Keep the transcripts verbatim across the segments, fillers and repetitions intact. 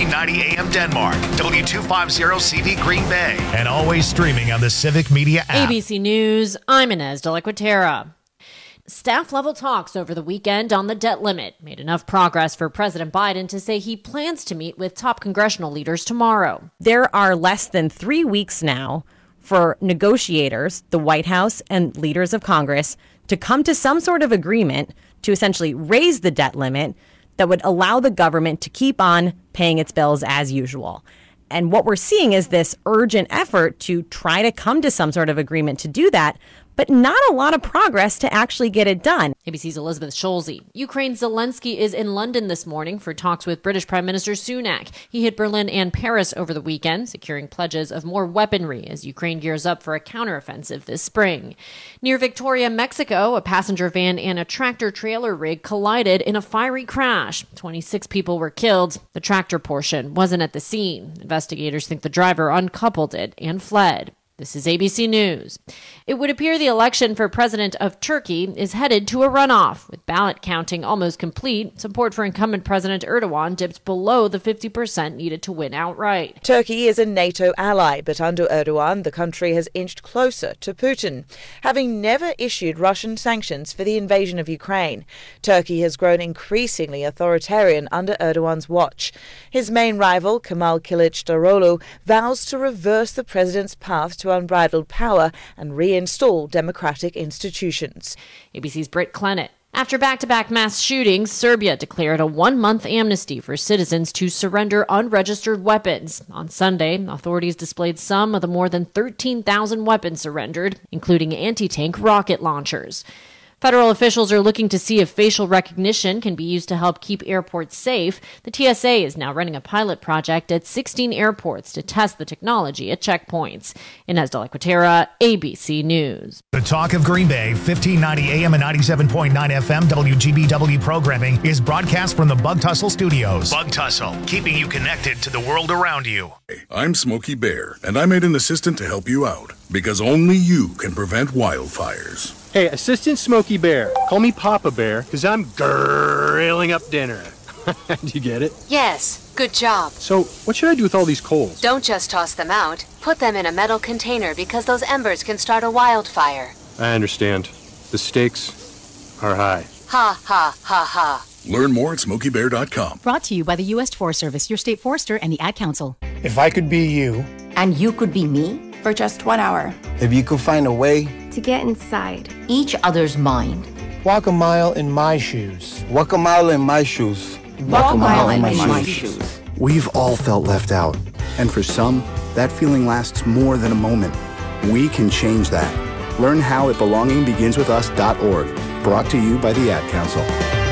fifteen ninety A M Denmark, W two fifty C V Green Bay, and always streaming on the Civic Media app. A B C News, I'm Inez de la Quatera. Staff-level talks over the weekend on the debt limit made enough progress for President Biden to say he plans to meet with top congressional leaders tomorrow. There are less than three weeks now for negotiators, the White House and leaders of Congress, to come to some sort of agreement to essentially raise the debt limit that would allow the government to keep on paying its bills as usual. And what we're seeing is this urgent effort to try to come to some sort of agreement to do that, but not a lot of progress to actually get it done. A B C's Elizabeth Scholze. Ukraine's Zelensky is in London this morning for talks with British Prime Minister Sunak. He hit Berlin and Paris over the weekend, securing pledges of more weaponry as Ukraine gears up for a counteroffensive this spring. Near Victoria, Mexico, a passenger van and a tractor-trailer rig collided in a fiery crash. twenty-six people were killed. The tractor portion wasn't at the scene. Investigators think the driver uncoupled it and fled. This is A B C News. It would appear the election for president of Turkey is headed to a runoff. With ballot counting almost complete, support for incumbent President Erdogan dipped below the fifty percent needed to win outright. Turkey is a NATO ally, but under Erdogan, the country has inched closer to Putin, having never issued Russian sanctions for the invasion of Ukraine. Turkey has grown increasingly authoritarian under Erdogan's watch. His main rival, Kemal Kılıçdaroğlu, vows to reverse the president's path to unbridled power and reinstall democratic institutions. A B C's Britt Clennett. After back-to-back mass shootings, Serbia declared a one-month amnesty for citizens to surrender unregistered weapons. On Sunday, authorities displayed some of the more than thirteen thousand weapons surrendered, including anti-tank rocket launchers. Federal officials are looking to see if facial recognition can be used to help keep airports safe. The T S A is now running a pilot project at sixteen airports to test the technology at checkpoints. Inez de la Quatera, A B C News. The Talk of Green Bay, fifteen ninety A M and ninety-seven point nine F M W G B W programming is broadcast from the Bug Tussle Studios. Bug Tussle, keeping you connected to the world around you. I'm Smokey Bear, and I made an assistant to help you out, because only you can prevent wildfires. Hey, Assistant Smokey Bear. Call me Papa Bear, because I'm grilling up dinner. Do you get it? Yes, good job. So, what should I do with all these coals? Don't just toss them out. Put them in a metal container because those embers can start a wildfire. I understand. The stakes are high. Ha, ha, ha, ha. Learn more at smokey bear dot com. Brought to you by the U S Forest Service, your state forester, and the Ad Council. If I could be you. And you could be me? For just one hour. If you could find a way to get inside each other's mind. Walk a mile in my shoes. Walk a mile in my shoes. Walk, Walk a mile, mile in, in my, my shoes. shoes. We've all felt left out. And for some, that feeling lasts more than a moment. We can change that. Learn how at belonging begins with us dot org. Brought to you by the Ad Council.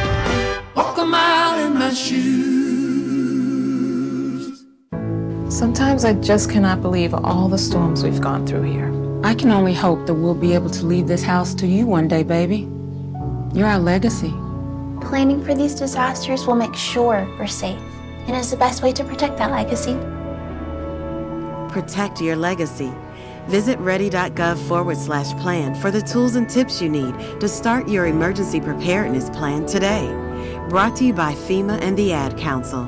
Walk a mile in my shoes. Sometimes I just cannot believe all the storms we've gone through here. I can only hope that we'll be able to leave this house to you one day, baby. You're our legacy. Planning for these disasters will make sure we're safe, and is the best way to protect that legacy. Protect your legacy. Visit ready.gov forward slash plan for the tools and tips you need to start your emergency preparedness plan today. Brought to you by FEMA and the Ad Council.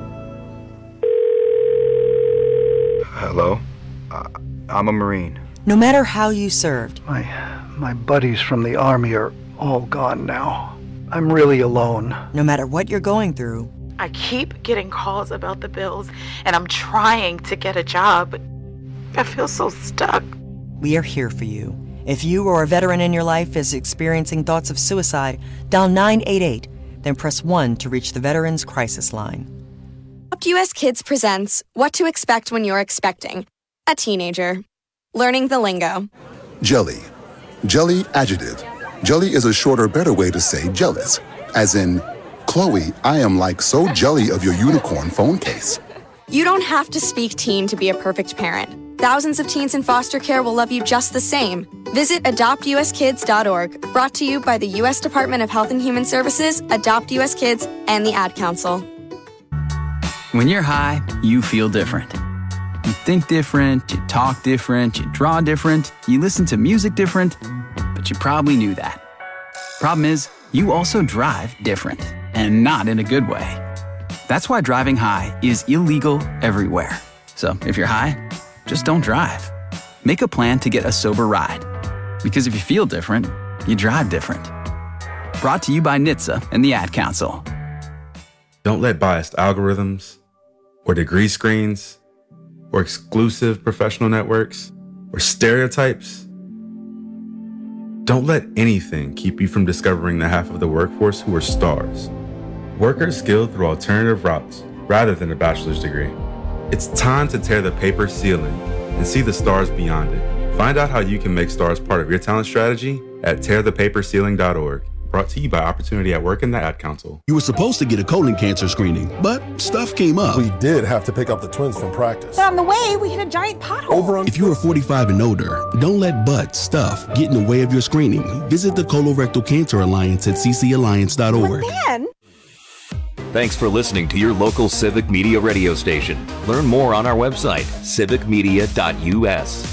Hello? Uh, I'm a Marine. No matter how you served. My, my buddies from the Army are all gone now. I'm really alone. No matter what you're going through. I keep getting calls about the bills, and I'm trying to get a job, but I feel so stuck. We are here for you. If you or a veteran in your life is experiencing thoughts of suicide, dial nine eight eight, then press one to reach the Veterans Crisis Line. Adopt U S Kids presents What to Expect When You're Expecting a Teenager. Learning the lingo. Jelly. Jelly adjective. Jelly is a shorter, better way to say jealous. As in, Chloe, I am like so jelly of your unicorn phone case. You don't have to speak teen to be a perfect parent. Thousands of teens in foster care will love you just the same. Visit adopt u s kids dot org. Brought to you by the U S Department of Health and Human Services, Adopt U S Kids, and the Ad Council. When you're high, you feel different. You think different, you talk different, you draw different, you listen to music different, but you probably knew that. Problem is, you also drive different, and not in a good way. That's why driving high is illegal everywhere. So if you're high, just don't drive. Make a plan to get a sober ride. Because if you feel different, you drive different. Brought to you by N H T S A and the Ad Council. Don't let biased algorithms or degree screens or exclusive professional networks or stereotypes. Don't let anything keep you from discovering the half of the workforce who are stars. Workers skilled through alternative routes rather than a bachelor's degree. It's time to tear the paper ceiling and see the stars beyond it. Find out how you can make stars part of your talent strategy at tear the paper ceiling dot org. Brought to you by Opportunity at Work and the Ad Council. You were supposed to get a colon cancer screening, but stuff came up. We did have to pick up the twins from practice. But on the way, we hit a giant pothole. Over on- if you are forty-five and older, don't let butt stuff get in the way of your screening. Visit the Colorectal Cancer Alliance at c c alliance dot org. But then- Thanks for listening to your local Civic Media radio station. Learn more on our website, civic media dot u s.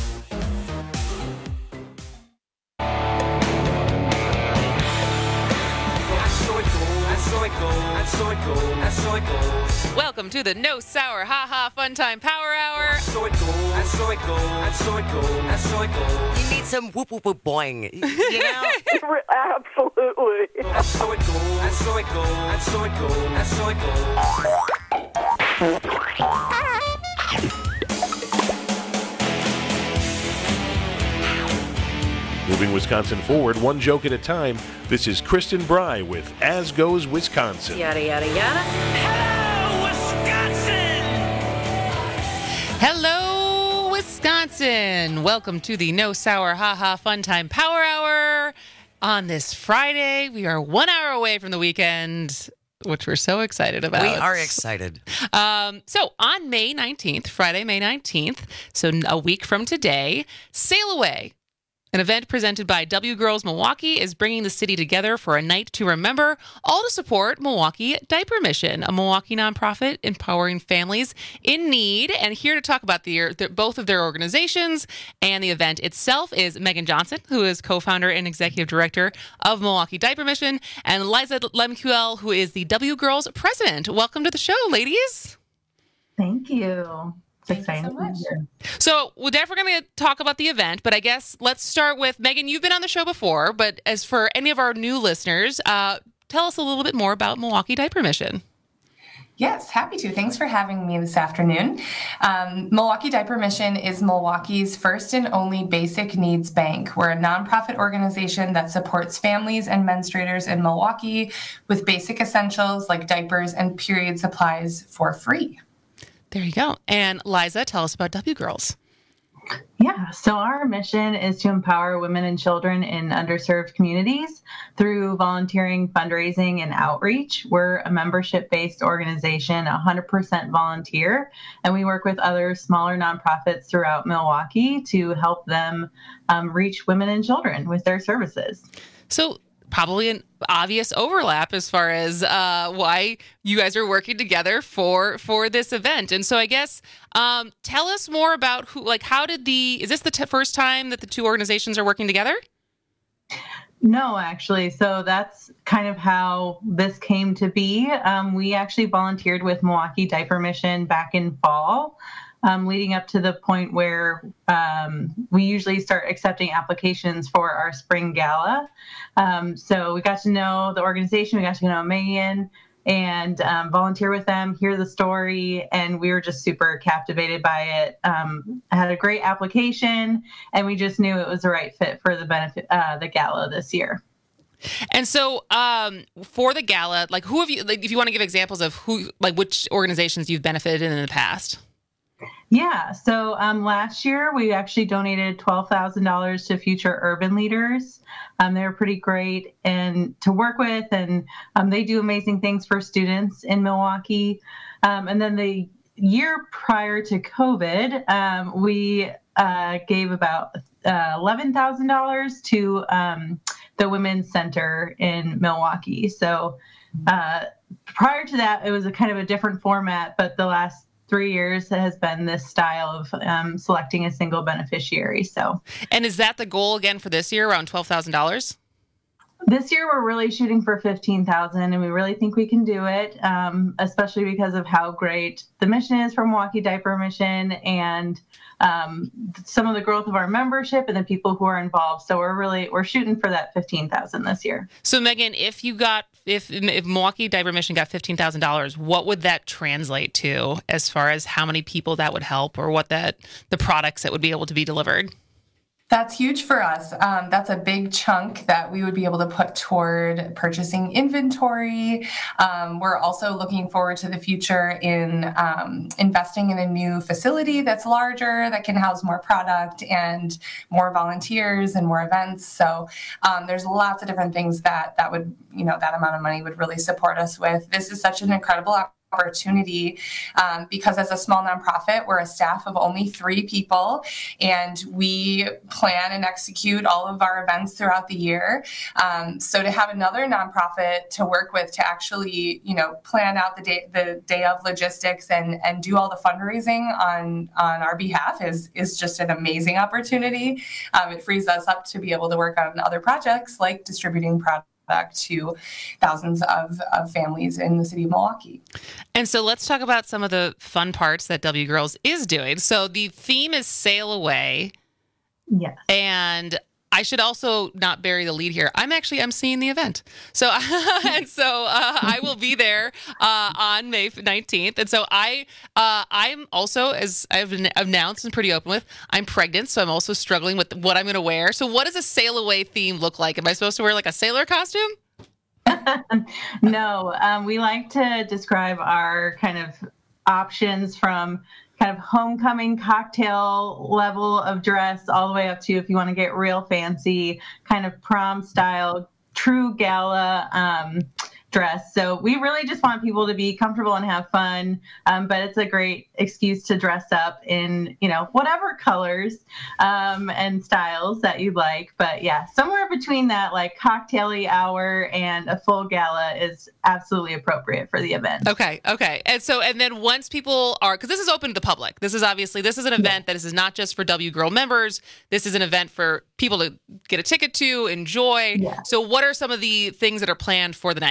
Welcome to the No Sour Ha Ha Fun Time Power Hour. So it goes, and so it goes, and so it goes, and so it goes. You need some whoop whoop whoop boing, you know? Absolutely. And so it goes, and so it goes, and so it goes, and so it goes. Moving Wisconsin forward, one joke at a time. This is Kristen Bry with As Goes Wisconsin. Yada, yada, yada. Hello, Wisconsin! Hello, Wisconsin! Welcome to the No Sour Ha Ha Fun Time Power Hour. On this Friday, we are one hour away from the weekend, which we're so excited about. We are excited. Um, so on May nineteenth, Friday, May nineteenth, so a week from today, Sail Away, an event presented by W Girls Milwaukee, is bringing the city together for a night to remember, all to support Milwaukee Diaper Mission, a Milwaukee nonprofit empowering families in need. And here to talk about the, the, both of their organizations and the event itself is Megan Johnson, who is co-founder and executive director of Milwaukee Diaper Mission, and Liza Lemkuel, who is the W Girls president. Welcome to the show, ladies. Thank you. Thank you so much. So we're definitely going to talk about the event, but I guess let's start with Megan. You've been on the show before, but as for any of our new listeners, uh, tell us a little bit more about Milwaukee Diaper Mission. Yes, happy to. Thanks for having me this afternoon. Um, Milwaukee Diaper Mission is Milwaukee's first and only basic needs bank. We're a nonprofit organization that supports families and menstruators in Milwaukee with basic essentials like diapers and period supplies for free. There you go. And Liza, tell us about W Girls. Yeah, so our mission is to empower women and children in underserved communities through volunteering, fundraising, and outreach. We're a membership-based organization, one hundred percent volunteer, and we work with other smaller nonprofits throughout Milwaukee to help them um, reach women and children with their services. So probably an obvious overlap as far as uh, why you guys are working together for for this event. And so I guess um, tell us more about who, like, how did the, is this the t- first time that the two organizations are working together? No, actually. So that's kind of how this came to be. Um, we actually volunteered with Milwaukee Diaper Mission back in fall. Um, leading up to the point where um, we usually start accepting applications for our spring gala. Um, so we got to know the organization, we got to know Megan, and um, volunteer with them, hear the story, and we were just super captivated by it. Um, I had a great application, and we just knew it was the right fit for the benefit, uh, the gala this year. And so um, for the gala, like who have you, like if you want to give examples of who, like which organizations you've benefited in, in the past? Yeah. So um, last year, we actually donated twelve thousand dollars to Future Urban Leaders. Um, they were pretty great and to work with, and um, they do amazing things for students in Milwaukee. Um, and then the year prior to COVID, um, we uh, gave about uh, eleven thousand dollars to um, the Women's Center in Milwaukee. So uh, prior to that, it was a kind of a different format, but the last three years has been this style of um, selecting a single beneficiary. So, and is that the goal again for this year, around twelve thousand dollars? This year, we're really shooting for fifteen thousand, and we really think we can do it, um, especially because of how great the mission is for Milwaukee Diaper Mission and um, some of the growth of our membership and the people who are involved. So we're really we're shooting for that fifteen thousand this year. So Megan, if you got if if Milwaukee Diaper Mission got fifteen thousand dollars, what would that translate to as far as how many people that would help, or what that the products that would be able to be delivered? That's huge for us. Um, that's a big chunk that we would be able to put toward purchasing inventory. Um, we're also looking forward to the future in um, investing in a new facility that's larger, that can house more product and more volunteers and more events. So um, there's lots of different things that that would, you know, that amount of money would really support us with. This is such an incredible opportunity. opportunity um, because as a small nonprofit, we're a staff of only three people, and we plan and execute all of our events throughout the year. Um, so to have another nonprofit to work with to actually, you know, plan out the day, the day of logistics and and do all the fundraising on on our behalf is is just an amazing opportunity. Um, it frees us up to be able to work on other projects like distributing products back to thousands of, of families in the city of Milwaukee. And so let's talk about some of the fun parts that W Girls is doing. So the theme is Sail Away. Yes. And I should also not bury the lead here. I'm actually emceeing the event. So, and so uh, I will be there uh, on May nineteenth. And so I, uh, I'm also, as I've announced and pretty open with, I'm pregnant. So I'm also struggling with what I'm going to wear. So what does a Sail Away theme look like? Am I supposed to wear like a sailor costume? No, um, we like to describe our kind of options from kind of homecoming cocktail level of dress all the way up to, if you want to get real fancy, kind of prom style, true gala um, dress. So we really just want people to be comfortable and have fun, um, but it's a great excuse to dress up in, you know, whatever colors um, and styles that you like. But yeah, somewhere between that like cocktail-y hour and a full gala is absolutely appropriate for the event. Okay. Okay. And so, and then once people are, because this is open to the public, this is obviously, this is an event that this is not just for W Girl members. This is an event for people to get a ticket to enjoy. Yeah. So what are some of the things that are planned for the night?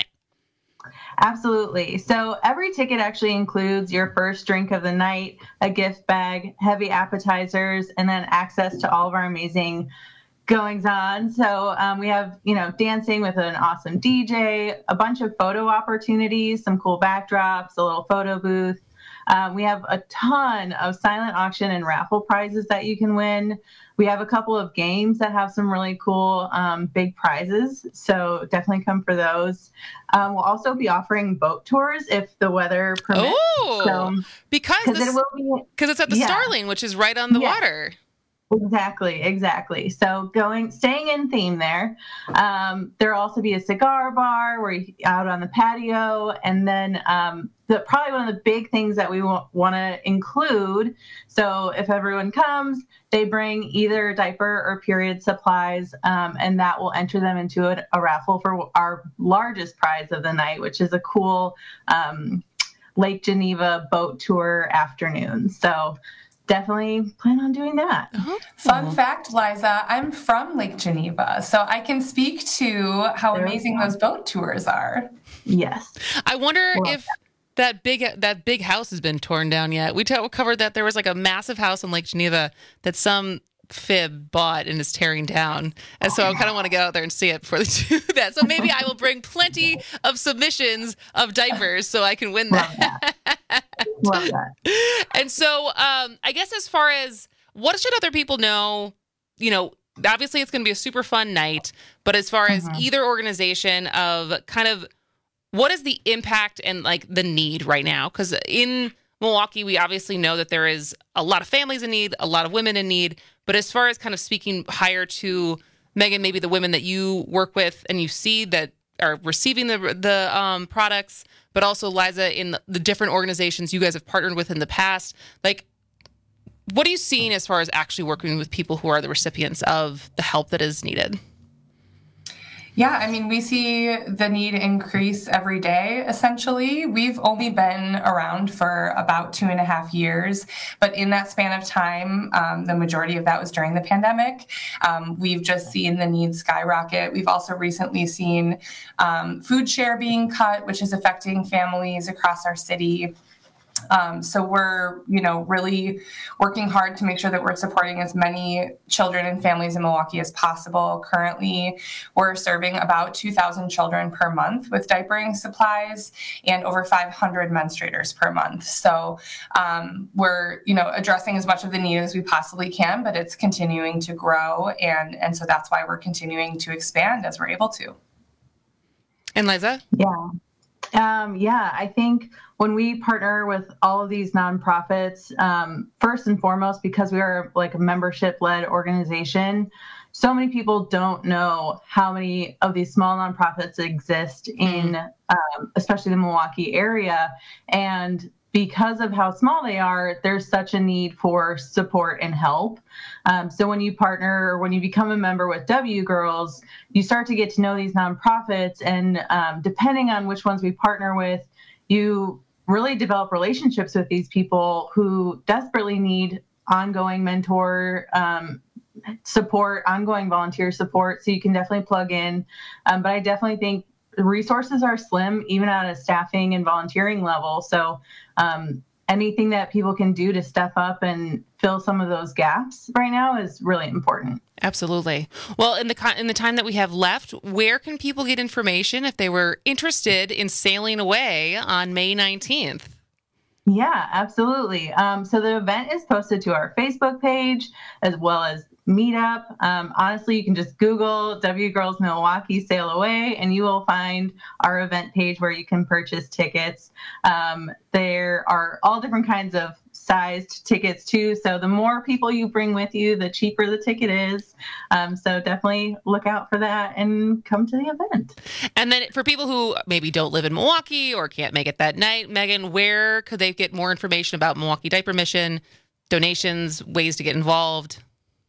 Absolutely. So every ticket actually includes your first drink of the night, a gift bag, heavy appetizers, and then access to all of our amazing goings on. So um, we have, you know, dancing with an awesome D J, a bunch of photo opportunities, some cool backdrops, a little photo booth. Um, we have a ton of silent auction and raffle prizes that you can win. We have a couple of games that have some really cool um, big prizes, so definitely come for those. Um, we'll also be offering boat tours if the weather permits. Oh, so, because it will be, because it's at the yeah. Starling, which is right on the Yeah. water. Exactly, exactly. So going, staying in theme there. Um, there'll also be a cigar bar where you out on the patio, and then um, the probably one of the big things that we want to include. So if everyone comes, they bring either diaper or period supplies, um, and that will enter them into a, a raffle for our largest prize of the night, which is a cool um, Lake Geneva boat tour afternoon. So definitely plan on doing that. Uh-huh. Fun fact, Liza, I'm from Lake Geneva, so I can speak to how There amazing those boat tours are. Yes. I wonder Well, if that big that big house has been torn down yet. We t- covered that there was like a massive house in Lake Geneva that some fib bought and is tearing down. And so I kind of want to get out there and see it before they do that. So maybe I will bring plenty of submissions of diapers so I can win that. Love that. And so um, I guess as far as what should other people know, you know, obviously it's going to be a super fun night, but as far as Mhm. either organization of kind of what is the impact and like the need right now? Because in Milwaukee, we obviously know that there is a lot of families in need, a lot of women in need. But as far as kind of speaking higher to Megan, maybe the women that you work with and you see that are receiving the the um, products, but also Liza in the, the different organizations you guys have partnered with in the past, like what are you seeing as far as actually working with people who are the recipients of the help that is needed? Yeah, I mean, we see the need increase every day, essentially. We've only been around for about two and a half years, but in that span of time, um, the majority of that was during the pandemic. Um, we've just seen the need skyrocket. We've also recently seen um, food share being cut, which is affecting families across our city. Um, so we're, you know, really working hard to make sure that we're supporting as many children and families in Milwaukee as possible. Currently, we're serving about two thousand children per month with diapering supplies and over five hundred menstruators per month. So um, we're, you know, addressing as much of the need as we possibly can, but it's continuing to grow. And, and so that's why we're continuing to expand as we're able to. And Liza? Yeah. Um, yeah, I think when we partner with all of these nonprofits, um, first and foremost, because we are like a membership-led organization, so many people don't know how many of these small nonprofits exist in, um, especially the Milwaukee area. And because of how small they are, there's such a need for support and help. Um, so when you partner or when you become a member with W Girls, you start to get to know these nonprofits. And um, depending on which ones we partner with, you really develop relationships with these people who desperately need ongoing mentor um, support, ongoing volunteer support. So you can definitely plug in. Um, but I definitely think resources are slim, even at a staffing and volunteering level. So um, anything that people can do to step up and fill some of those gaps right now is really important. Absolutely. Well, in the in the time that we have left, where can people get information if they were interested in sailing away on May nineteenth? Yeah, absolutely. Um, so the event is posted to our Facebook page as well as Meetup. Um, honestly, you can just Google W Girls Milwaukee Sail Away and you will find our event page where you can purchase tickets. Um, there are all different kinds of sized tickets too. So the more people you bring with you, the cheaper the ticket is. Um, so definitely look out for that and come to the event. And then for people who maybe don't live in Milwaukee or can't make it that night, Megan, where could they get more information about Milwaukee Diaper Mission, donations, ways to get involved?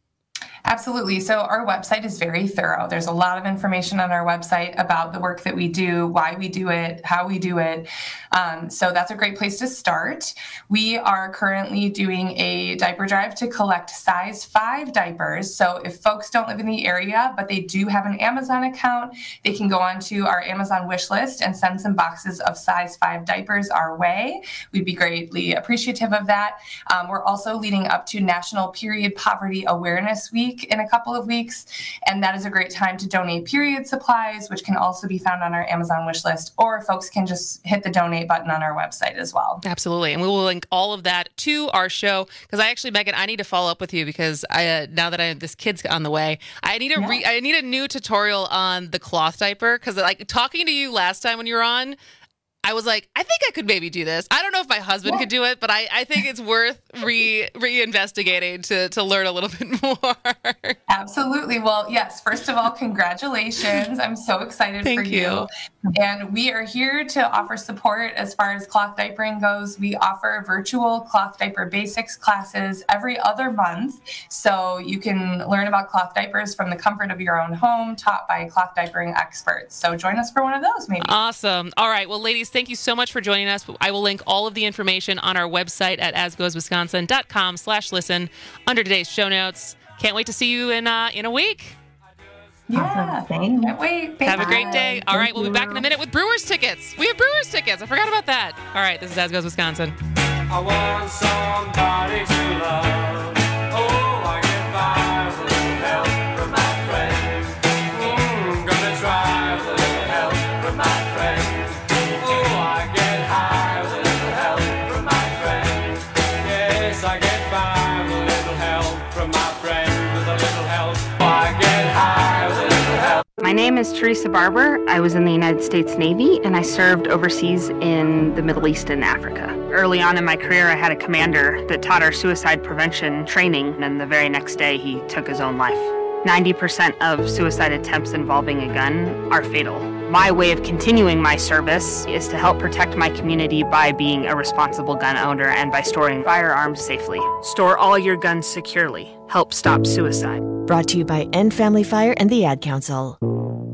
Absolutely. So our website is very thorough. There's a lot of information on our website about the work that we do, why we do it, how we do it. Um, so that's a great place to start. We are currently doing a diaper drive to collect size five diapers. So if folks don't live in the area, but they do have an Amazon account, they can go onto our Amazon wish list and send some boxes of size five diapers our way. We'd be greatly appreciative of that. Um, we're also leading up to National Period Poverty Awareness Week in a couple of weeks, and that is a great time to donate period supplies, which can also be found on our Amazon wish list, or folks can just hit the donate button on our website as well. Absolutely, and we will link all of that to our show, because I actually, Megan, I need to follow up with you, because I uh, now that I this kid's on the way, I need a re- I need a new tutorial on the cloth diaper, because like talking to you last time when you were on, I was like, I think I could maybe do this. I don't know if my husband yeah. could do it, but I, I think it's worth re re-investigating to, to learn a little bit more. Absolutely. Well, yes, first of all, congratulations. I'm so excited Thank for you. you. And we are here to offer support as far as cloth diapering goes. We offer virtual cloth diaper basics classes every other month. So you can learn about cloth diapers from the comfort of your own home, taught by cloth diapering experts. So join us for one of those maybe. Awesome. All right. Well, ladies, thank you so much for joining us. I will link all of the information on our website at as goes wisconsin dot com slash listen under today's show notes. Can't wait to see you in uh, in a week. Yeah, thanks. Can't wait. Have a great day. All right, we'll be back in a minute with Brewers tickets. We have Brewers tickets. I forgot about that. All right, this is As Goes Wisconsin. I want somebody to love. Oh, I get by with a little help from my friend. Mm, gonna try with a little help from my friend. Oh, I get high with a little help from my friend. Yes, I get by with a little help from my friend. With a little help, I get high with a little help. My name is Teresa Barber. I was in the United States Navy, and I served overseas in the Middle East and Africa. Early on in my career, I had a commander that taught our suicide prevention training, and the very next day, he took his own life. ninety percent of suicide attempts involving a gun are fatal. My way of continuing my service is to help protect my community by being a responsible gun owner and by storing firearms safely. Store all your guns securely. Help stop suicide. Brought to you by End Family Fire and the Ad Council.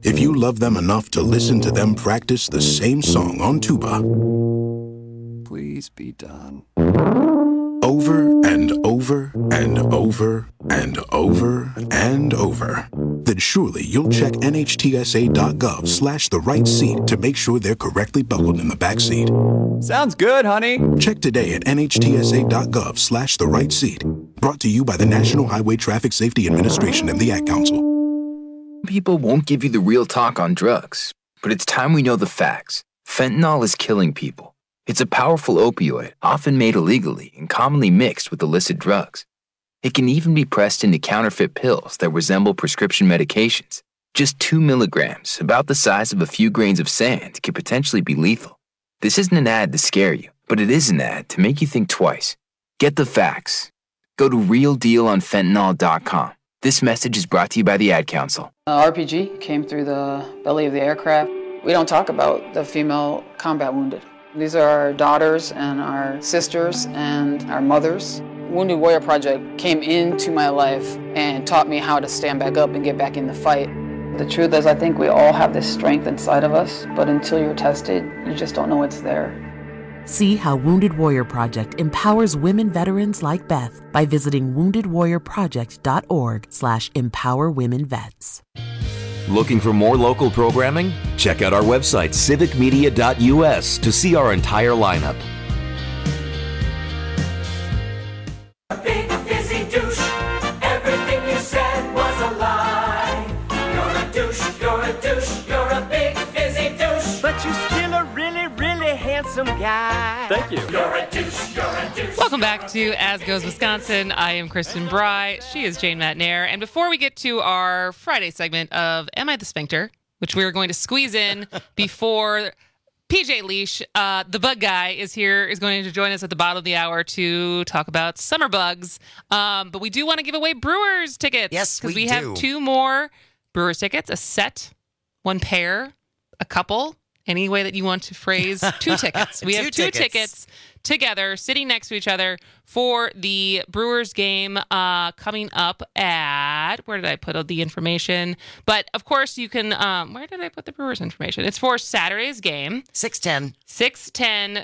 if you love them enough to listen to them practice the same song on tuba. Please be done. Over and over and over and over and over. Then surely you'll check nhtsa.gov slash the right seat to make sure they're correctly buckled in the back seat. Sounds good, honey. Check today at nhtsa.gov slash the right seat. Brought to you by the National Highway Traffic Safety Administration and the Ad Council. People won't give you the real talk on drugs, but it's time we know the facts. Fentanyl is killing people. It's a powerful opioid, often made illegally and commonly mixed with illicit drugs. It can even be pressed into counterfeit pills that resemble prescription medications. Just two milligrams, about the size of a few grains of sand, could potentially be lethal. This isn't an ad to scare you, but it is an ad to make you think twice. Get the facts. Go to real deal on fentanyl dot com. This message is brought to you by the Ad Council. Uh, R P G came through the belly of the aircraft. We don't talk about the female combat wounded. These are our daughters and our sisters and our mothers. Wounded Warrior Project came into my life and taught me how to stand back up and get back in the fight. The truth is, I think we all have this strength inside of us, but until you're tested, you just don't know it's there. See how Wounded Warrior Project empowers women veterans like Beth by visiting wounded warrior project dot org slash empower women vets. Looking for more local programming? Check out our website, civic media dot u s, to see our entire lineup. A big fizzy douche. Everything you said was a lie. You're a douche, you're a douche, you're a big fizzy douche. But you're still a really, really handsome guy. Thank you. You're a douche, you're a douche. Welcome back to As Goes Wisconsin. I am Kristen Bry. She is Jane Matnair. And before we get to our Friday segment of Am I the Sphincter, which we are going to squeeze in before P J Leash, uh, the bug guy, is here, is going to join us at the bottom of the hour to talk about summer bugs. Um, but we do want to give away Brewers tickets. Yes, we Because we do. have two more Brewers tickets, a set, one pair, a couple, any way that you want to phrase two tickets. We Two have two tickets. tickets together, sitting next to each other for the Brewers game uh, coming up at, where did I put the information? But of course you can, um, where did I put the Brewers information? It's for Saturday's game. six ten. six ten.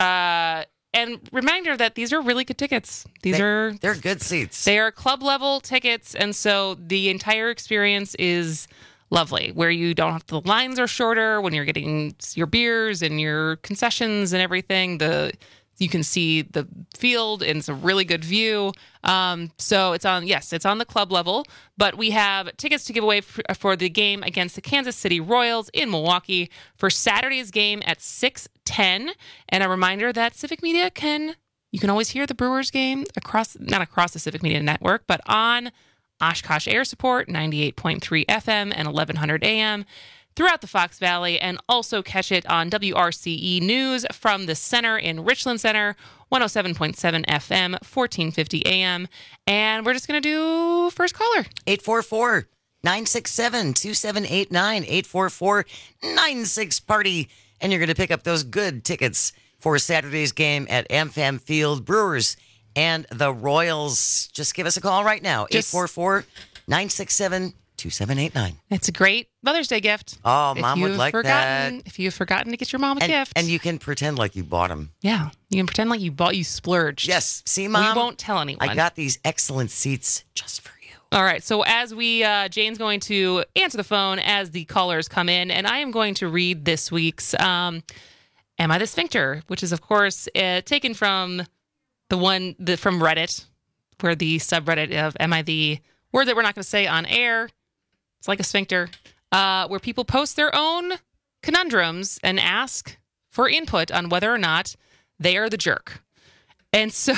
Uh, and reminder that these are really good tickets. These They- are, They're good seats. they are club level tickets. And so the entire experience is lovely, where you don't have, the lines are shorter when you're getting your beers and your concessions and everything. The you can see the field and it's a really good view. Um, so it's on, yes, it's on the club level, but we have tickets to give away for, for the game against the Kansas City Royals in Milwaukee for Saturday's game at six ten. And a reminder that Civic Media can, you can always hear the Brewers game across, not across the Civic Media network, but on Oshkosh Air Support, ninety-eight point three F M and eleven hundred A M throughout the Fox Valley, and also catch it on W R C E News from the center in Richland Center, one oh seven point seven F M, fourteen fifty A M. And we're just going to do first caller. eight four four, nine six seven, two seven eight nine, eight four four, nine six party. And you're going to pick up those good tickets for Saturday's game at AmFam Field. Brewers and the Royals. Just give us a call right now. eight four four, nine six seven, two seven eight nine. It's a great Mother's Day gift. Oh, If Mom would you've like forgotten, that. If you've forgotten to get your mom a And, gift. and you can pretend like you bought them. Yeah, you can pretend like you bought, you splurged. Yes. See, Mom? We won't tell anyone. I got these excellent seats just for you. All right. So as we, uh, Jane's going to answer the phone as the callers come in, and I am going to read this week's um, Am I the Sphincter, which is, of course, uh, taken from the one the, from Reddit, where the subreddit of Am I the word that we're not going to say on air. It's like a sphincter, uh, where people post their own conundrums and ask for input on whether or not they are the jerk. And so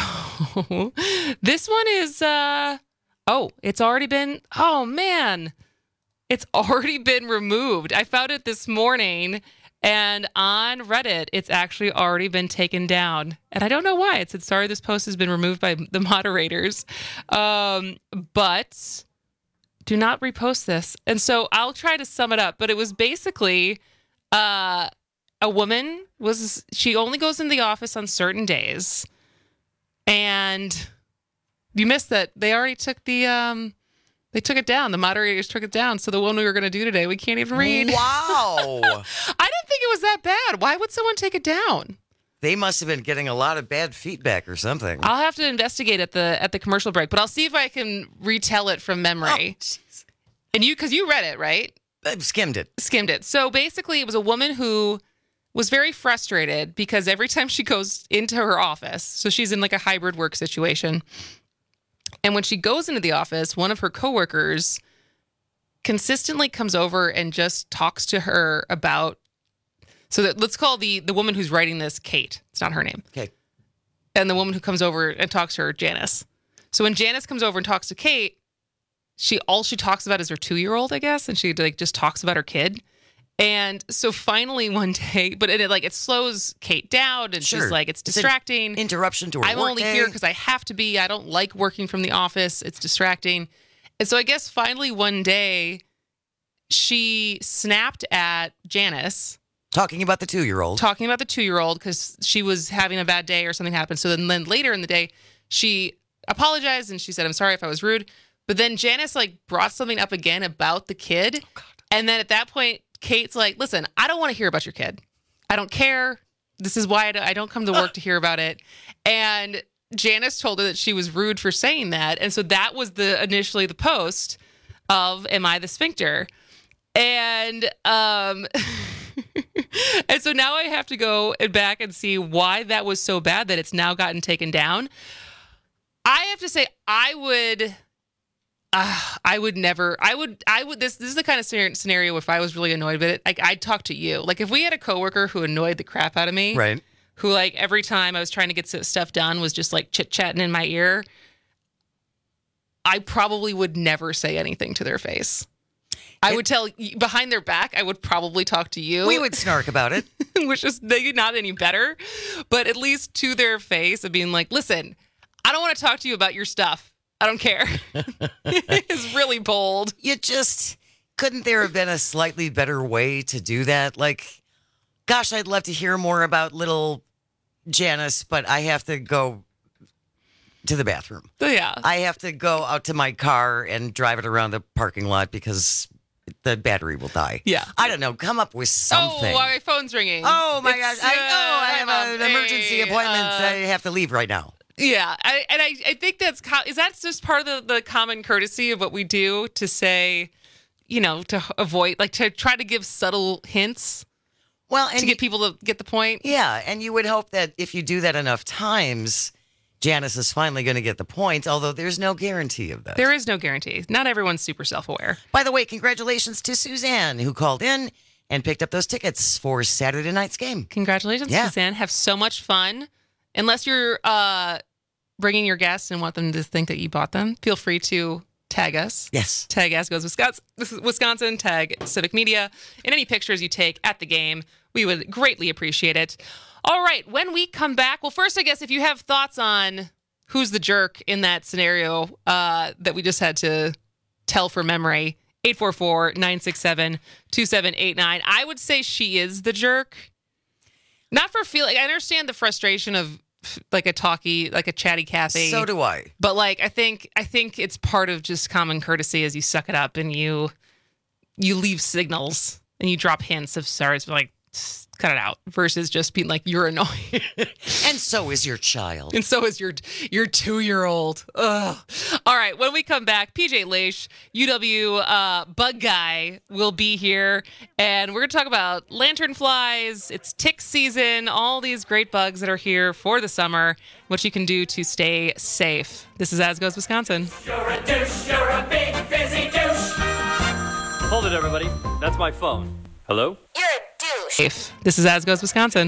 this one is, uh, oh, it's already been, oh man, it's already been removed. I found it this morning, and on Reddit, it's actually already been taken down. And I don't know why. It said, sorry, this post has been removed by the moderators. Um, but do not repost this. And so I'll try to sum it up. But it was basically uh, a woman was, she only goes in the office on certain days. And you missed that. They already took the, um, They took it down. The moderators took it down. So the one we were going to do today, we can't even read. Wow. I didn't think it was that bad. Why would someone take it down? They must have been getting a lot of bad feedback or something. I'll have to investigate at the at the commercial break, but I'll see if I can retell it from memory. Oh, and you, because you read it, right? I skimmed it. Skimmed it. So basically, it was a woman who was very frustrated because every time she goes into her office, so she's in like a hybrid work situation, and when she goes into the office, one of her coworkers consistently comes over and just talks to her about, so that let's call the the woman who's writing this Kate. It's not her name. Okay. And the woman who comes over and talks to her, Janice. So when Janice comes over and talks to Kate, she all she talks about is her two-year-old, I guess, and she like just talks about her kid. And so finally one day, but it like it slows Kate down, and Sure. she's like, it's It's an distracting. interruption to her I'm work only day. here because I have to be. I don't like working from the office. It's distracting. And so I guess finally one day, she snapped at Janice. Talking about the two-year-old. Talking about the two-year-old because she was having a bad day or something happened. So then, then later in the day, she apologized and she said, I'm sorry if I was rude. But then Janice like brought something up again about the kid. Oh, and then at that point, Kate's like, listen, I don't want to hear about your kid. I don't care. This is why I don't- I don't come to work to hear about it. And Janice told her that she was rude for saying that. And so that was the initially the post of Am I the Sphincter? And um and so now I have to go and back and see why that was so bad that it's now gotten taken down. I have to say I would uh, I would never I would I would this this is the kind of scenario scenario if I was really annoyed with it, like I'd talk to you. Like if we had a coworker who annoyed the crap out of me, Right. who like every time I was trying to get stuff done was just like chit-chatting in my ear, I probably would never say anything to their face. I would tell behind their back, I would probably talk to you. We would snark about it. Which is maybe not any better, but at least to their face of being like, listen, I don't want to talk to you about your stuff. I don't care. It's really bold. You just, couldn't there have been a slightly better way to do that? Like, gosh, I'd love to hear more about little Janice, but I have to go to the bathroom. So yeah. I have to go out to my car and drive it around the parking lot because the battery will die. Yeah. I don't know. Come up with something. Oh, my phone's ringing. Oh, my It's, gosh. I, uh, oh, I have an um, emergency hey, appointment. uh, I have to leave right now. Yeah, I, and I, I think that's co- is that just part of the, the common courtesy of what we do to say, you know, to avoid, like to try to give subtle hints. Well, and to get people to get the point. Yeah, and you would hope that if you do that enough times, Janice is finally going to get the point, although there's no guarantee of that. There is no guarantee. Not everyone's super self-aware. By the way, congratulations to Suzanne, who called in and picked up those tickets for Saturday night's game. Congratulations, Yeah. Suzanne. Have so much fun. Unless you're uh, bringing your guests and want them to think that you bought them, feel free to tag us. Yes. Tag As Goes Wisconsin, Wisconsin, tag Civic Media, and any pictures you take at the game. We would greatly appreciate it. All right, when we come back, well, first, I guess if you have thoughts on who's the jerk in that scenario uh, that we just had to tell from memory, eight four four, nine six seven, two seven eight nine. I would say she is the jerk. Not for feeling, I understand the frustration of like a talky, like a chatty Kathy. So do I. But like, I think, I think it's part of just common courtesy as you suck it up and you, you leave signals and you drop hints of sorry, it's like, cut it out versus just being like, you're annoying. And so is your child. And so is your your two-year-old. Ugh. All right, when we come back, P J Leish, U W uh, Bug Guy, will be here. And we're going to talk about lanternflies, it's tick season, all these great bugs that are here for the summer, what you can do to stay safe. This is As Goes Wisconsin. You're a douche, you're a big fizzy douche. Hold it, everybody. That's my phone. Hello? You're a douche. Safe. This is As Goes Wisconsin.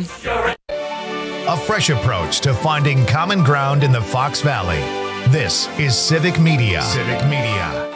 A fresh approach to finding common ground in the Fox Valley. This is Civic Media. Civic Media.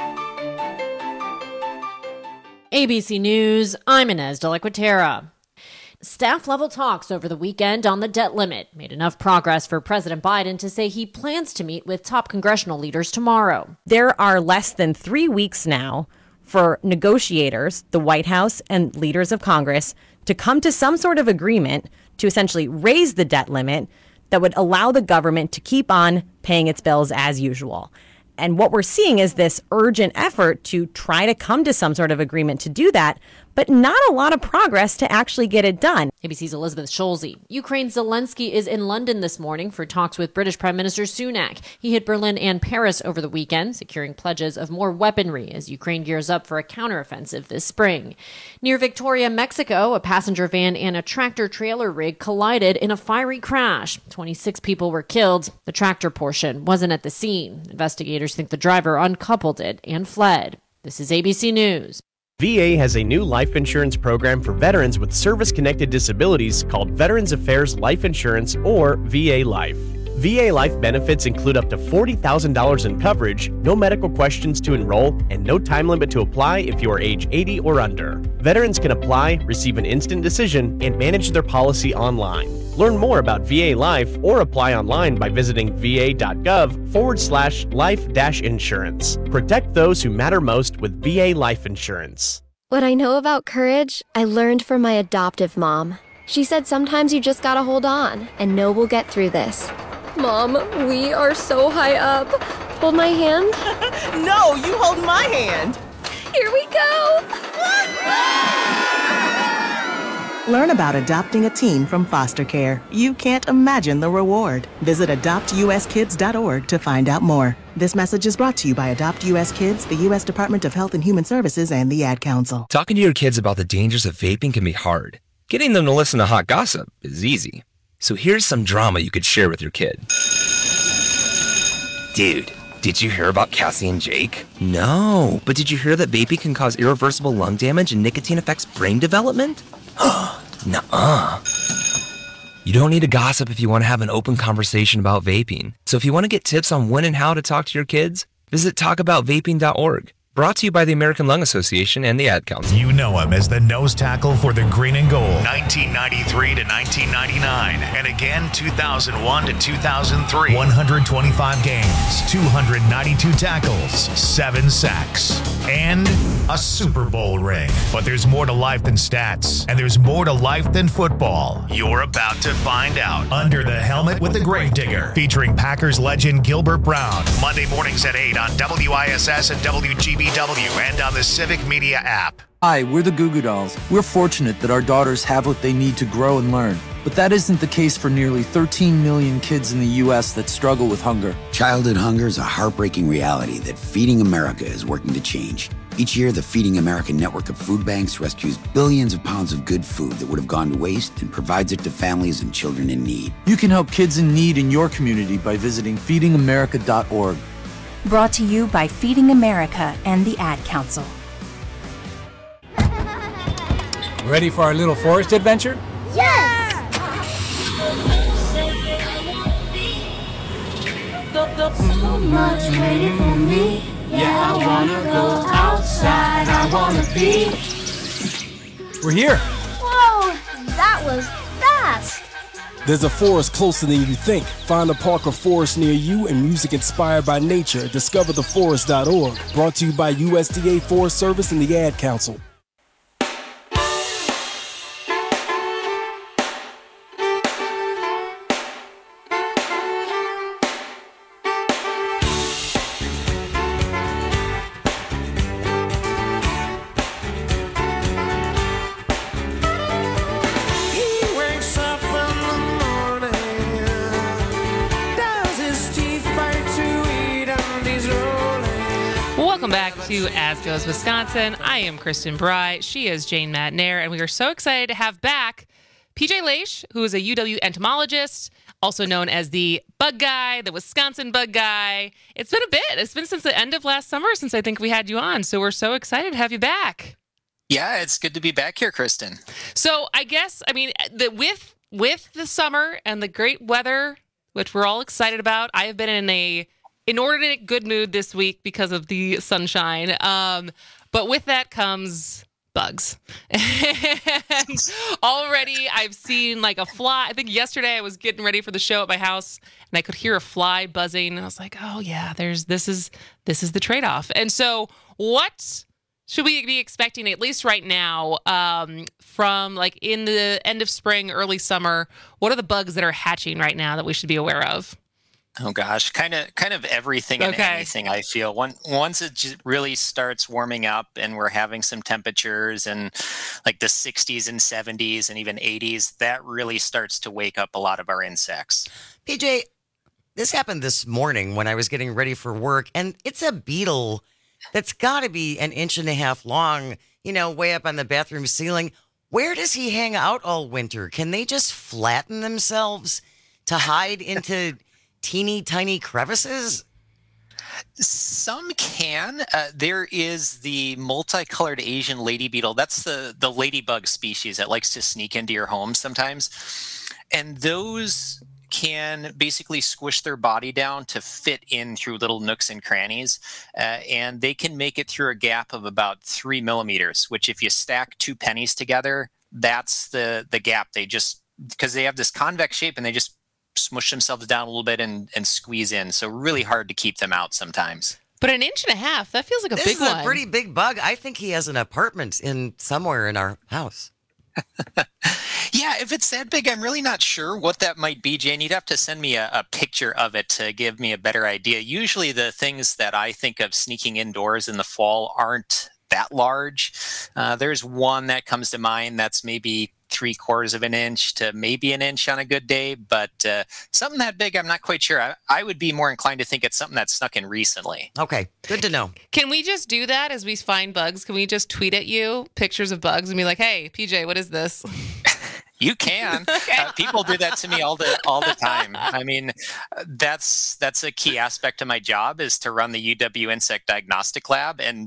A B C News, I'm Inez de la Quatera. Staff-level talks over the weekend on the debt limit made enough progress for President Biden to say he plans to meet with top congressional leaders tomorrow. There are less than three weeks now for negotiators, the White House, and leaders of Congress to come to some sort of agreement to essentially raise the debt limit that would allow the government to keep on paying its bills as usual. And what we're seeing is this urgent effort to try to come to some sort of agreement to do that, but not a lot of progress to actually get it done. A B C's Elizabeth Scholze. Ukraine's Zelensky is in London this morning for talks with British Prime Minister Sunak. He hit Berlin and Paris over the weekend, securing pledges of more weaponry as Ukraine gears up for a counteroffensive this spring. Near Victoria, Mexico, a passenger van and a tractor-trailer rig collided in a fiery crash. twenty-six people were killed. The tractor portion wasn't at the scene. Investigators think the driver uncoupled it and fled. This is A B C News. V A has a new life insurance program for veterans with service-connected disabilities called Veterans Affairs Life Insurance, or V A Life. V A Life benefits include up to forty thousand dollars in coverage, no medical questions to enroll, and no time limit to apply if you are age eighty or under. Veterans can apply, receive an instant decision, and manage their policy online. Learn more about V A Life or apply online by visiting va.gov forward slash life dash insurance. Protect those who matter most with V A Life Insurance. What I know about courage, I learned from my adoptive mom. She said sometimes you just gotta hold on and know we'll get through this. Mom, we are so high up. Hold my hand. No, you hold my hand. Here we go. Learn about adopting a teen from foster care. You can't imagine the reward. Visit adopt u s kids dot org to find out more. This message is brought to you by Adopt U S Kids, the U S Department of Health and Human Services, and the Ad Council. Talking to your kids about the dangers of vaping can be hard. Getting them to listen to hot gossip is easy. So here's some drama you could share with your kid. Dude, did you hear about Cassie and Jake? No, but did you hear that vaping can cause irreversible lung damage and nicotine affects brain development? Nuh-uh. You don't need to gossip if you want to have an open conversation about vaping. So if you want to get tips on when and how to talk to your kids, visit talk about vaping dot org. Brought to you by the American Lung Association and the Ad Council. You know him as the nose tackle for the Green and Gold, nineteen ninety-three to nineteen ninety-nine, and again two thousand one to two thousand three. one hundred twenty-five games, two hundred ninety-two tackles, seven sacks, and a Super Bowl ring. But there's more to life than stats, and there's more to life than football. You're about to find out. Under the Helmet with the Gravedigger, featuring Packers legend Gilbert Brown. Monday mornings at eight on W I S S and W G B W and on the Civic Media app. Hi, we're the Goo Goo Dolls. We're fortunate that our daughters have what they need to grow and learn. But that isn't the case for nearly thirteen million kids in the U S that struggle with hunger. Childhood hunger is a heartbreaking reality that Feeding America is working to change. Each year, the Feeding America network of food banks rescues billions of pounds of good food that would have gone to waste and provides it to families and children in need. You can help kids in need in your community by visiting feeding america dot org. Brought to you by Feeding America and the Ad Council. Ready for our little forest adventure? Yes! So much waiting for me. Yeah, I wanna go outside. I wanna be. We're here. Whoa, that was fast. There's a forest closer than you think. Find a park or forest near you and music inspired by nature. discover the forest dot org. Brought to you by U S D A Forest Service and the Ad Council. Welcome back to As Goes Wisconsin. I am Kristen Bry. She is Jane Matnair, and we are so excited to have back P J Leish, who is a U W entomologist, also known as the bug guy, the Wisconsin bug guy. It's been a bit. It's been since the end of last summer since I think we had you on, so we're so excited to have you back. Yeah, it's good to be back here, Kristen. So I guess, I mean, the, with with the summer and the great weather, which we're all excited about, I have been in a inordinate good mood this week because of the sunshine. Um, but with that comes bugs. And already I've seen like a fly. I think yesterday I was getting ready for the show at my house and I could hear a fly buzzing. And I was like, oh yeah, there's this is this is the trade-off. And so what should we be expecting, at least right now, um, from like in the end of spring, early summer? What are the bugs that are hatching right now that we should be aware of? Oh gosh, kind of, kind of everything and Okay. anything. I feel One, once it just really starts warming up and we're having some temperatures and like the sixties and seventies and even eighties, that really starts to wake up a lot of our insects. P J, this happened this morning when I was getting ready for work, and it's a beetle that's got to be an inch and a half long, you know, way up on the bathroom ceiling. Where does he hang out all winter? Can they just flatten themselves to hide into teeny tiny crevices? Some can. Uh, there is the multicolored Asian lady beetle. That's the, the ladybug species that likes to sneak into your home sometimes. And those can basically squish their body down to fit in through little nooks and crannies. Uh, and they can make it through a gap of about three millimeters, which if you stack two pennies together, that's the, the gap. They just, because they have this convex shape and they just smush themselves down a little bit and, and squeeze in. So really hard to keep them out sometimes. But an inch and a half, that feels like a this big is one. a pretty big bug. I think he has an apartment in somewhere in our house. Yeah, if it's that big, I'm really not sure what that might be, Jane. You'd have to send me a, a picture of it to give me a better idea. Usually the things that I think of sneaking indoors in the fall aren't that large. Uh, there's one that comes to mind that's maybe three quarters of an inch to maybe an inch on a good day, but uh, something that big, I'm not quite sure. I, I would be more inclined to think it's something that's snuck in recently. Okay, good to know. Can we just do that as we find bugs? Can we just tweet at you pictures of bugs and be like, hey, P J, what is this? You can. Uh, people do that to me all the all the time. I mean, that's that's a key aspect of my job is to run the U W Insect Diagnostic Lab, and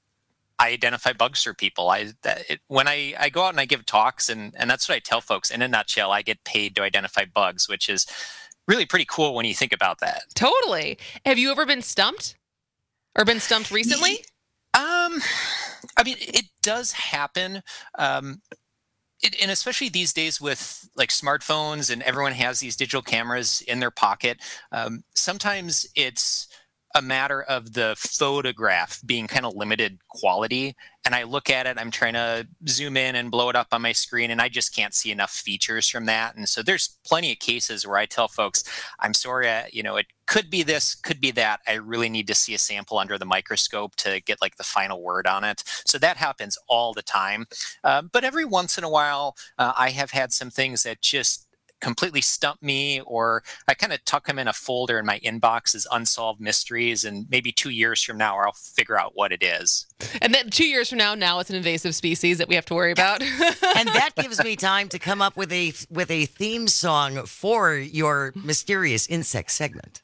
I identify bugs for people. I that, it, when I, I go out and I give talks, and, and that's what I tell folks. In a nutshell, I get paid to identify bugs, which is really pretty cool when you think about that. Totally. Have you ever been stumped or been stumped recently? Um, I mean, it does happen. Um, It, and especially these days with like smartphones and everyone has these digital cameras in their pocket, um, sometimes it's a matter of the photograph being kind of limited quality. And I look at it, I'm trying to zoom in and blow it up on my screen, and I just can't see enough features from that. And so there's plenty of cases where I tell folks, I'm sorry, uh, you know, it could be this, could be that. I really need to see a sample under the microscope to get like the final word on it. So that happens all the time. Uh, but every once in a while, uh, I have had some things that just completely stump me, or I kind of tuck them in a folder in my inbox as unsolved mysteries, and maybe two years from now I'll figure out what it is. And then two years from now, now it's an invasive species that we have to worry about. And that gives me time to come up with a with a theme song for your mysterious insect segment.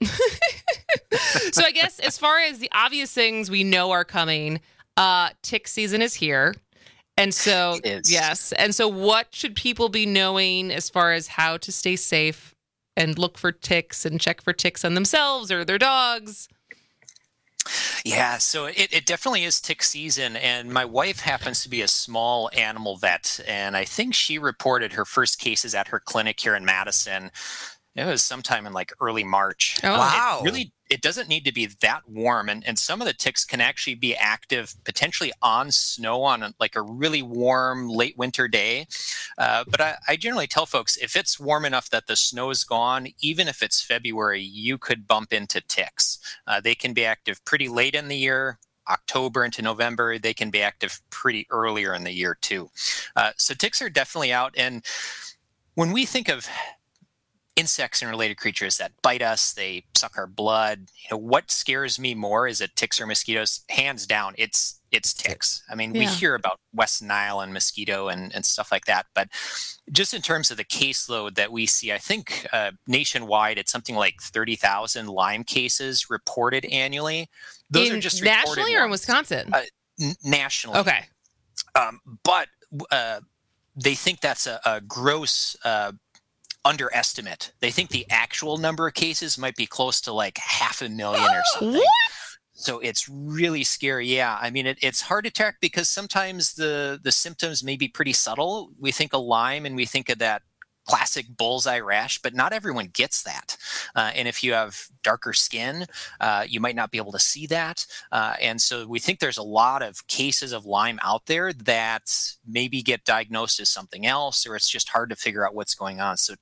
So I guess as far as the obvious things we know are coming, uh, tick season is here. And so, yes. And so what should people be knowing as far as how to stay safe and look for ticks and check for ticks on themselves or their dogs? Yeah, so it, it definitely is tick season. And my wife happens to be a small animal vet. And I think she reported her first cases at her clinic here in Madison. It was sometime in like early March. Oh, wow. It really, it doesn't need to be that warm. And, and some of the ticks can actually be active potentially on snow on a, like a really warm late winter day. Uh, but I, I generally tell folks, if it's warm enough that the snow is gone, even if it's February, you could bump into ticks. Uh, they can be active pretty late in the year. October into November, they can be active pretty earlier in the year too. Uh, so ticks are definitely out. And when we think of insects and related creatures that bite us, they suck our blood, you know, what scares me more is it ticks or mosquitoes? Hands down, it's it's ticks. I mean, we Yeah. hear about West Nile and mosquito and, and stuff like that, but just in terms of the caseload that we see, I think uh, nationwide it's something like thirty thousand Lyme cases reported annually. Those in are just nationally reported or in ones. Wisconsin? Uh, n- nationally. Okay. Um, but uh, they think that's a, a gross uh, underestimate. They think the actual number of cases might be close to like half a million or something. What? So it's really scary. Yeah, I mean, it, it's hard to track because sometimes the the symptoms may be pretty subtle. We think of Lyme and we think of that classic bullseye rash, but not everyone gets that. Uh, and if you have darker skin, uh, you might not be able to see that. Uh, and so we think there's a lot of cases of Lyme out there that maybe get diagnosed as something else, or it's just hard to figure out what's going on. So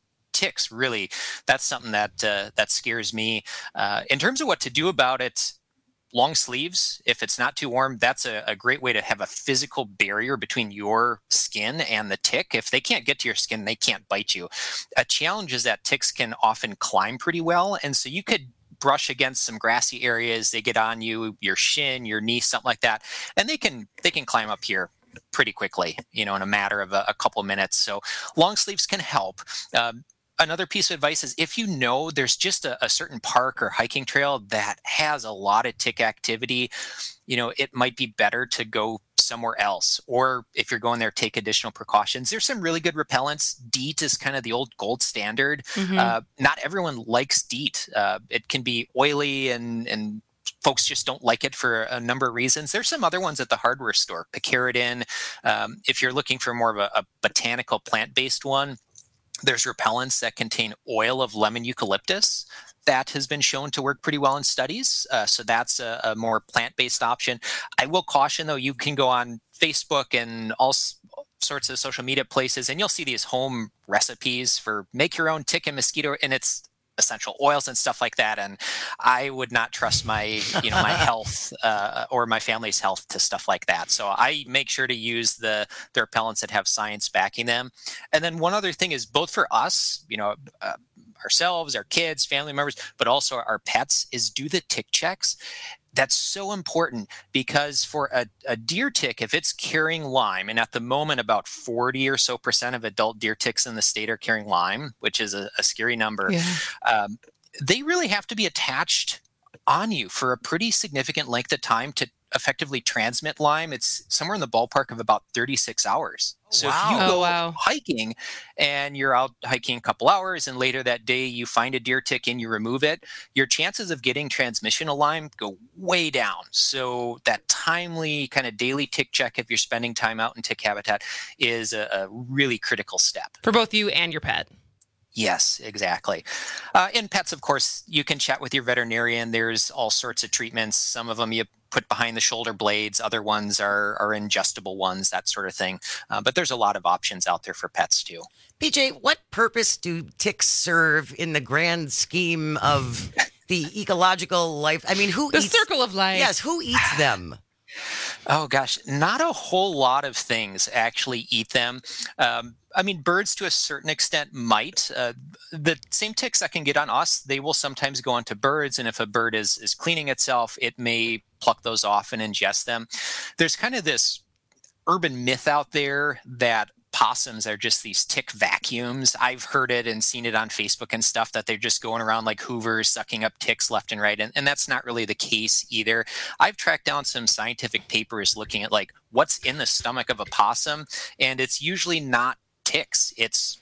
ticks, really, that's something that uh, that scares me. Uh, in terms of what to do about it, long sleeves, if it's not too warm, that's a, a great way to have a physical barrier between your skin and the tick. If they can't get to your skin, they can't bite you. A challenge is that ticks can often climb pretty well, and so you could brush against some grassy areas, they get on you, your shin, your knee, something like that, and they can they can climb up here pretty quickly, you know, in a matter of a, a couple of minutes. So long sleeves can help. Um, Another piece of advice is if you know there's just a, a certain park or hiking trail that has a lot of tick activity, you know, it might be better to go somewhere else. Or if you're going there, take additional precautions. There's some really good repellents. DEET is kind of the old gold standard. Mhm. Uh, not everyone likes DEET. Uh, it can be oily and, and folks just don't like it for a number of reasons. There's some other ones at the hardware store. Picaridin. Um, if you're looking for more of a, a botanical plant-based one, there's repellents that contain oil of lemon eucalyptus. That has been shown to work pretty well in studies. Uh, so that's a, a more plant-based option. I will caution, though, you can go on Facebook and all s- sorts of social media places, and you'll see these home recipes for make your own tick and mosquito, and it's essential oils and stuff like that. And I would not trust my, you know, my health uh, or my family's health to stuff like that. So I make sure to use the, the repellents that have science backing them. And then one other thing is both for us, you know, uh, ourselves, our kids, family members, but also our pets, is do the tick checks. That's so important because for a, a deer tick, if it's carrying Lyme, and at the moment about forty or so percent of adult deer ticks in the state are carrying Lyme, which is a, a scary number, Yeah. um, they really have to be attached on you for a pretty significant length of time to effectively transmit Lyme. It's somewhere in the ballpark of about thirty-six hours. So wow. if you Oh, go wow. hiking and you're out hiking a couple hours and later that day you find a deer tick and you remove it, your chances of getting transmission of Lyme go way down. So that timely kind of daily tick check, if you're spending time out in tick habitat, is a, a really critical step. For both you and your pet. Yes, exactly. Uh, in pets, of course, you can chat with your veterinarian. There's all sorts of treatments. Some of them you put behind the shoulder blades. Other ones are, are ingestible ones, that sort of thing. Uh, but there's a lot of options out there for pets, too. P J, what purpose do ticks serve in the grand scheme of the ecological life? I mean, who The eats... circle of life. Yes, who eats them? Oh, gosh, not a whole lot of things actually eat them. Um, I mean, birds to a certain extent might. Uh, the same ticks that can get on us, they will sometimes go onto birds. And if a bird is, is cleaning itself, it may pluck those off and ingest them. There's kind of this urban myth out there that possums are just these tick vacuums. I've heard it and seen it on Facebook and stuff, that they're just going around like hoovers, sucking up ticks left and right. And, and that's not really the case either. I've tracked down some scientific papers looking at like what's in the stomach of a possum, and it's usually not ticks. It's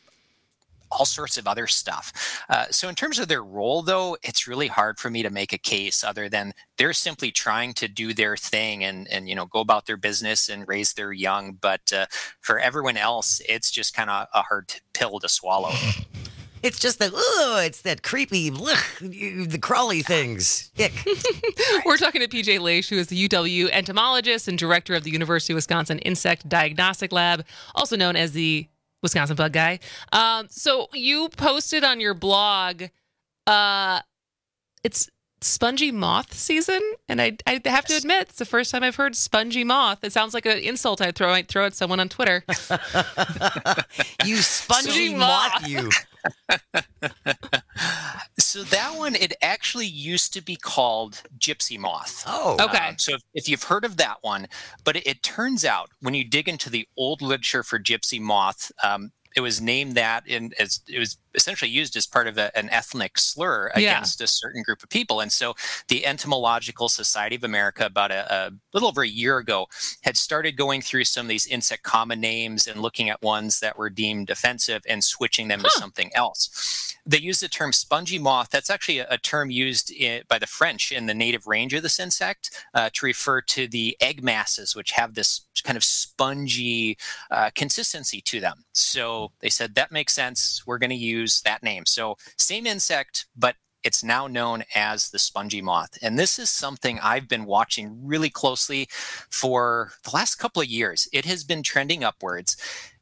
all sorts of other stuff. Uh, so in terms of their role, though, it's really hard for me to make a case other than they're simply trying to do their thing and, and you know, go about their business and raise their young. But uh, for everyone else, it's just kind of a hard t- pill to swallow. It's just that, ugh, it's that creepy, ugh, you- the crawly things. Ick. We're talking to P J Leish, who is the U W entomologist and director of the University of Wisconsin Insect Diagnostic Lab, also known as the Wisconsin Bug Guy. Um, so you posted on your blog, uh, it's spongy moth season, and I, I have to admit, it's the first time I've heard spongy moth. It sounds like an insult I'd throw, I'd throw at someone on Twitter. You spongy moth, you. So that one, it actually used to be called gypsy moth. Oh, okay. Um, so if, if you've heard of that one, but it, it turns out when you dig into the old literature for gypsy moth, um, it was named that in as it was essentially used as part of a, an ethnic slur Yeah. against a certain group of people. And so the Entomological Society of America, about a, a little over a year ago, had started going through some of these insect common names and looking at ones that were deemed offensive and switching them to something else. They use the term spongy moth. That's actually a, a term used in, by the French in the native range of this insect uh, to refer to the egg masses, which have this kind of spongy uh, consistency to them. So they said that makes sense. We're going to use that name. So same insect, but it's now known as the spongy moth. And this is something I've been watching really closely for the last couple of years. It has been trending upwards.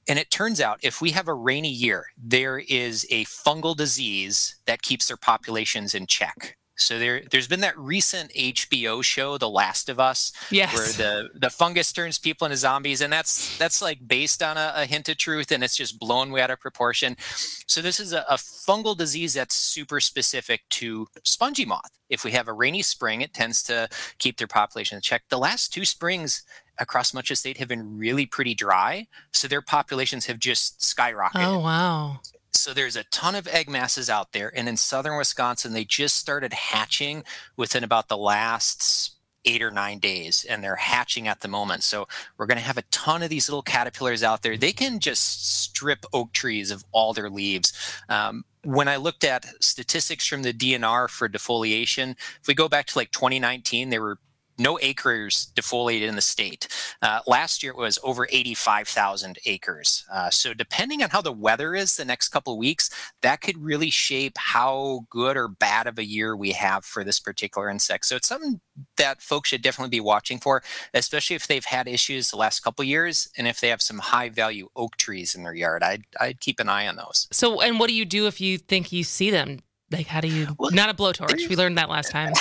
And it turns out if we have a rainy year, there is a fungal disease that keeps their populations in check. So there, there's been that recent H B O show, The Last of Us, yes. where the, the fungus turns people into zombies. And that's that's like based on a, a hint of truth, and it's just blown way out of proportion. So this is a, a fungal disease that's super specific to spongy moth. If we have a rainy spring, it tends to keep their population in check. The last two springs across much of the state have been really pretty dry, so their populations have just skyrocketed. Oh, wow. So there's a ton of egg masses out there. And in southern Wisconsin, they just started hatching within about the last eight or nine days. And they're hatching at the moment. So we're going to have a ton of these little caterpillars out there. They can just strip oak trees of all their leaves. Um, when I looked at statistics from the D N R for defoliation, if we go back to like twenty nineteen, there were no acres defoliated in the state. Uh, last year it was over eighty-five thousand acres. Uh, so depending on how the weather is the next couple of weeks, that could really shape how good or bad of a year we have for this particular insect. So it's something that folks should definitely be watching for, especially if they've had issues the last couple of years and if they have some high value oak trees in their yard. I'd, I'd keep an eye on those. So, and what do you do if you think you see them? Like, how do you, well, not a blowtorch. We learned that last time.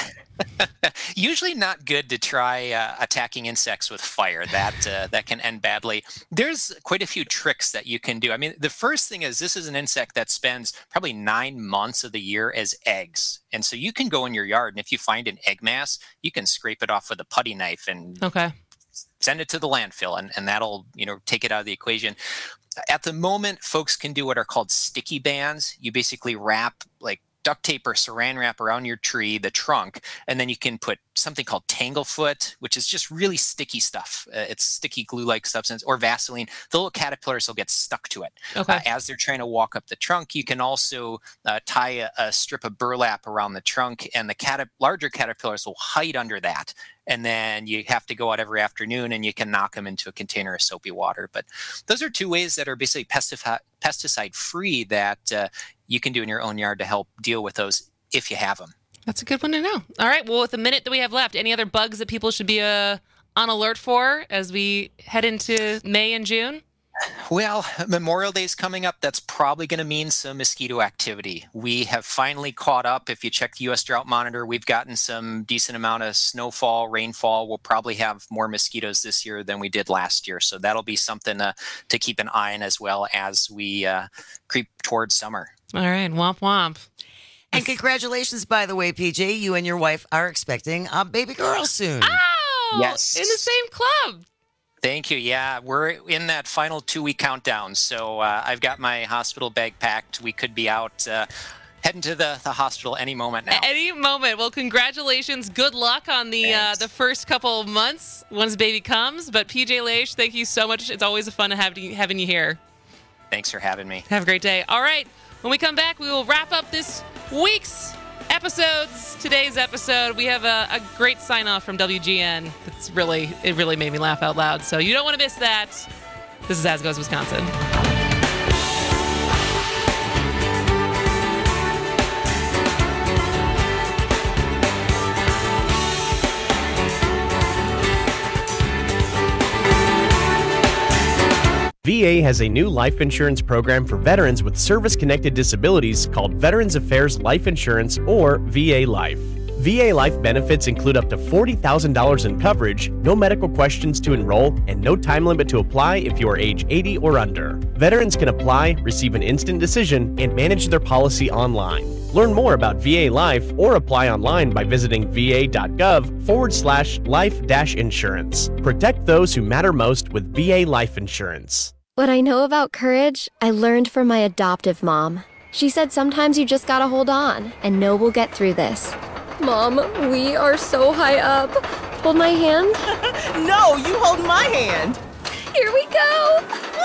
Usually not good to try uh, attacking insects with fire. That uh, that can end badly. There's quite a few tricks that you can do. I mean, the first thing is this is an insect that spends probably nine months of the year as eggs. And so you can go in your yard, and if you find an egg mass, you can scrape it off with a putty knife and okay. send it to the landfill, and, and that'll, you know, take it out of the equation. At the moment, folks can do what are called sticky bands. You basically wrap like duct tape or saran wrap around your tree, the trunk, and then you can put something called Tanglefoot, which is just really sticky stuff. Uh, it's sticky glue-like substance, or Vaseline. The little caterpillars will get stuck to it. Okay. Uh, as they're trying to walk up the trunk, you can also uh, tie a, a strip of burlap around the trunk, and the cat- larger caterpillars will hide under that. And then you have to go out every afternoon and you can knock them into a container of soapy water. But those are two ways that are basically pesticide pesticide free that uh, you can do in your own yard to help deal with those if you have them. That's a good one to know. All right. Well, with the minute that we have left, any other bugs that people should be uh, on alert for as we head into May and June? Well, Memorial Day is coming up. That's probably going to mean some mosquito activity. We have finally caught up. If you check the U S Drought Monitor, we've gotten some decent amount of snowfall, rainfall. We'll probably have more mosquitoes this year than we did last year. So that'll be something uh, to keep an eye on as well as we uh, creep towards summer. All right. Womp womp. And congratulations, by the way, P J. You and your wife are expecting a baby girl soon. Oh, yes. In the same club. Thank you. Yeah, we're in that final two-week countdown. So uh, I've got my hospital bag packed. We could be out uh, heading to the, the hospital any moment now. Any moment. Well, congratulations. Good luck on the uh, the first couple of months once baby comes. But P J Leish, thank you so much. It's always a fun to have you, having you here. Thanks for having me. Have a great day. All right. When we come back, we will wrap up this week's episodes. Today's episode, we have a, a great sign off from W G N. It's really, it really made me laugh out loud. So you don't want to miss that. This is As Goes Wisconsin. V A has a new life insurance program for veterans with service-connected disabilities called Veterans Affairs Life Insurance, or V A Life. V A Life benefits include up to forty thousand dollars in coverage, no medical questions to enroll, and no time limit to apply if you are age eighty or under. Veterans can apply, receive an instant decision, and manage their policy online. Learn more about V A Life or apply online by visiting va.gov forward slash life dash insurance. Protect those who matter most with V A Life Insurance. What I know about courage, I learned from my adoptive mom. She said sometimes you just gotta hold on and know we'll get through this. Mom, we are so high up. Hold my hand. No, you hold my hand. Here we go.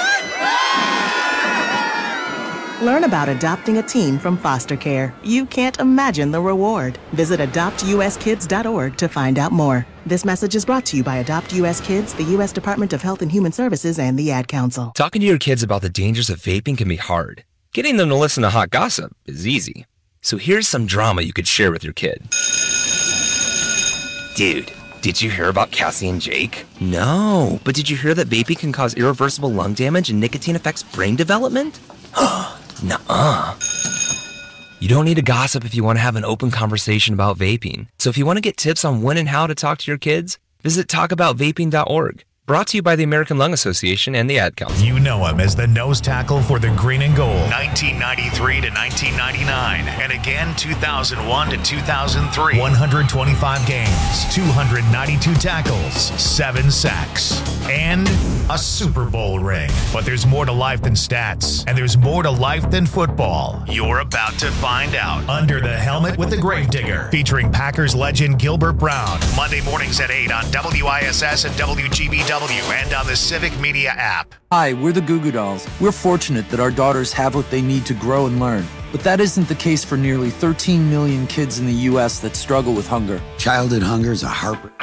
Learn about adopting a teen from foster care. You can't imagine the reward. Visit adopt u s kids dot org to find out more. This message is brought to you by Adopt U S Kids, the U S Department of Health and Human Services, and the Ad Council. Talking to your kids about the dangers of vaping can be hard. Getting them to listen to hot gossip is easy. So here's some drama you could share with your kid. Dude, Did you hear about Cassie and Jake? No, but did you hear that vaping can cause irreversible lung damage and nicotine affects brain development? Nuh-uh. You don't need to gossip if you want to have an open conversation about vaping. So if you want to get tips on when and how to talk to your kids, visit talk about vaping dot org. Brought to you by the American Lung Association and the Ad Council. You know him as the nose tackle for the Green and Gold, nineteen ninety-three to nineteen ninety-nine, and again two thousand one to two thousand three. one hundred twenty-five games, two hundred ninety-two tackles, seven sacks, and a Super Bowl ring. But there's more to life than stats, and there's more to life than football. You're about to find out. Under the Helmet with the Gravedigger, featuring Packers legend Gilbert Brown. Monday mornings at eight on W I S S and W G B W and on the Civic Media app. Hi, we're the Goo Goo Dolls. We're fortunate that our daughters have what they need to grow and learn. But that isn't the case for nearly thirteen million kids in the U S that struggle with hunger. Childhood hunger is a heartbreak.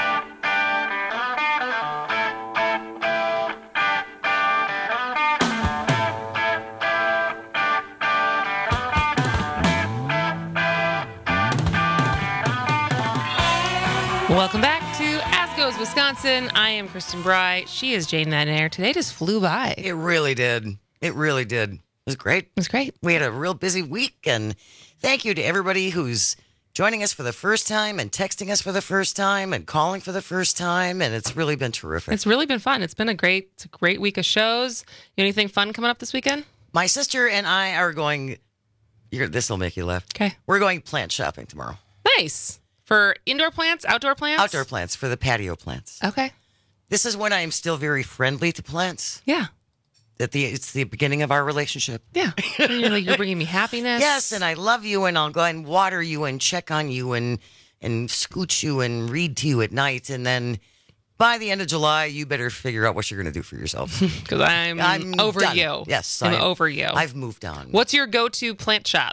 Welcome back to As Goes Wisconsin. I am Kristen Bry. She is Jane Madnair. Today just flew by. It really did. It really did. It was great. It was great. We had a real busy week, and thank you to everybody who's joining us for the first time and texting us for the first time and calling for the first time, and it's really been terrific. It's really been fun. It's been a great, it's a great week of shows. You anything fun coming up this weekend? My sister and I are going. This will make you laugh. Okay. We're going plant shopping tomorrow. Nice. For indoor plants, outdoor plants? Outdoor plants, for the patio plants. Okay. This is when I am still very friendly to plants. Yeah. That the it's the beginning of our relationship. Yeah. And you're like, you're bringing me happiness. Yes, and I love you, and I'll go and water you and check on you and and scooch you and read to you at night, and then by the end of July, you better figure out what you're going to do for yourself. Because I'm, I'm over done. you. Yes, I'm I am. over you. I've moved on. What's your go-to plant shop?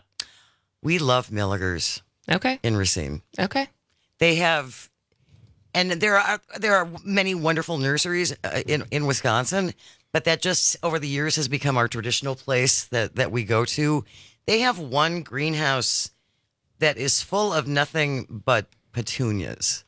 We love Milligers. Okay. In Racine. Okay. They have, and there are there are many wonderful nurseries uh, in in Wisconsin, but that just over the years has become our traditional place that that we go to. They have one greenhouse that is full of nothing but petunias.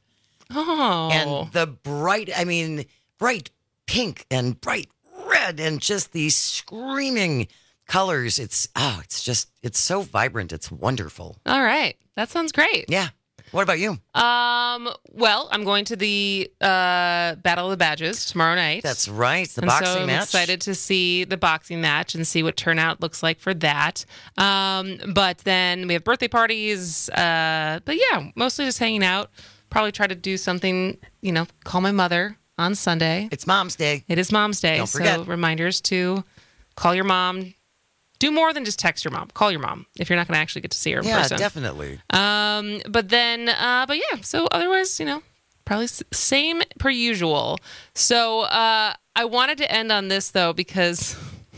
Oh. And the bright, I mean, bright pink and bright red and just these screaming colors. It's, oh, it's just, it's so vibrant. It's wonderful. All right. That sounds great. Yeah. What about you? Um. Well, I'm going to the uh, Battle of the Badges tomorrow night. That's right, the and boxing so I'm match. excited to see the boxing match and see what turnout looks like for that. Um. But then we have birthday parties. Uh. But yeah, mostly just hanging out. Probably try to do something. You know, call my mother on Sunday. It's Mom's Day. It is Mom's Day. Don't forget. So reminders to call your mom. Do more than just text your mom. Call your mom if you're not going to actually get to see her in Yeah, person. definitely. Um, but then, uh, but yeah. So otherwise, you know, probably s- same per usual. So uh, I wanted to end on this though because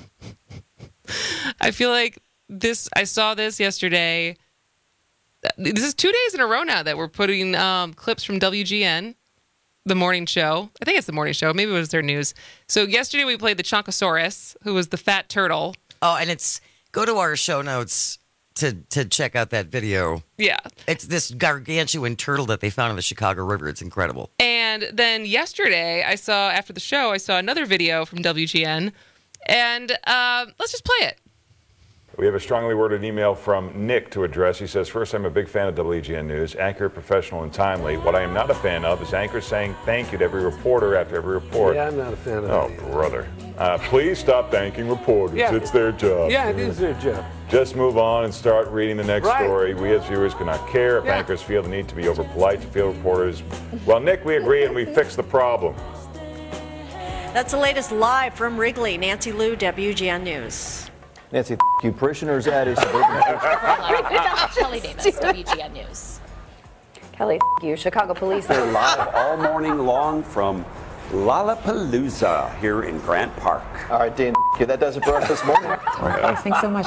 I feel like this. I saw this yesterday. This is two days in a row now that we're putting um, clips from W G N, the morning show. I think it's the morning show. Maybe it was their news. So yesterday we played the Chonkosaurus, who was the fat turtle. Oh, and it's go to our show notes to to check out that video. Yeah. It's this gargantuan turtle that they found in the Chicago River. It's incredible. And then yesterday, I saw, after the show, I saw another video from W G N. And uh, let's just play it. We have a strongly worded email from Nick to address. He says, first, I'm a big fan of W G N News, accurate, professional, and timely. What I am not a fan of is anchors saying thank you to every reporter after every report. Yeah, I'm not a fan of Oh, that. brother. Uh, please stop thanking reporters. Yeah. It's their job. Yeah, it is their job. Just move on and start reading the next Right. story. We as viewers cannot care if Yeah. anchors feel the need to be over polite to field reporters. Well, Nick, we agree and we fix the problem. That's the latest live from Wrigley. Nancy Liu, W G N News. Nancy, th- you parishioners at a suburban Kelly Davis, W G N News. Kelly, you. Chicago police. They're live all morning long from Lollapalooza here in Grant Park. All right, Dan, that does it for us this morning. Thanks so much.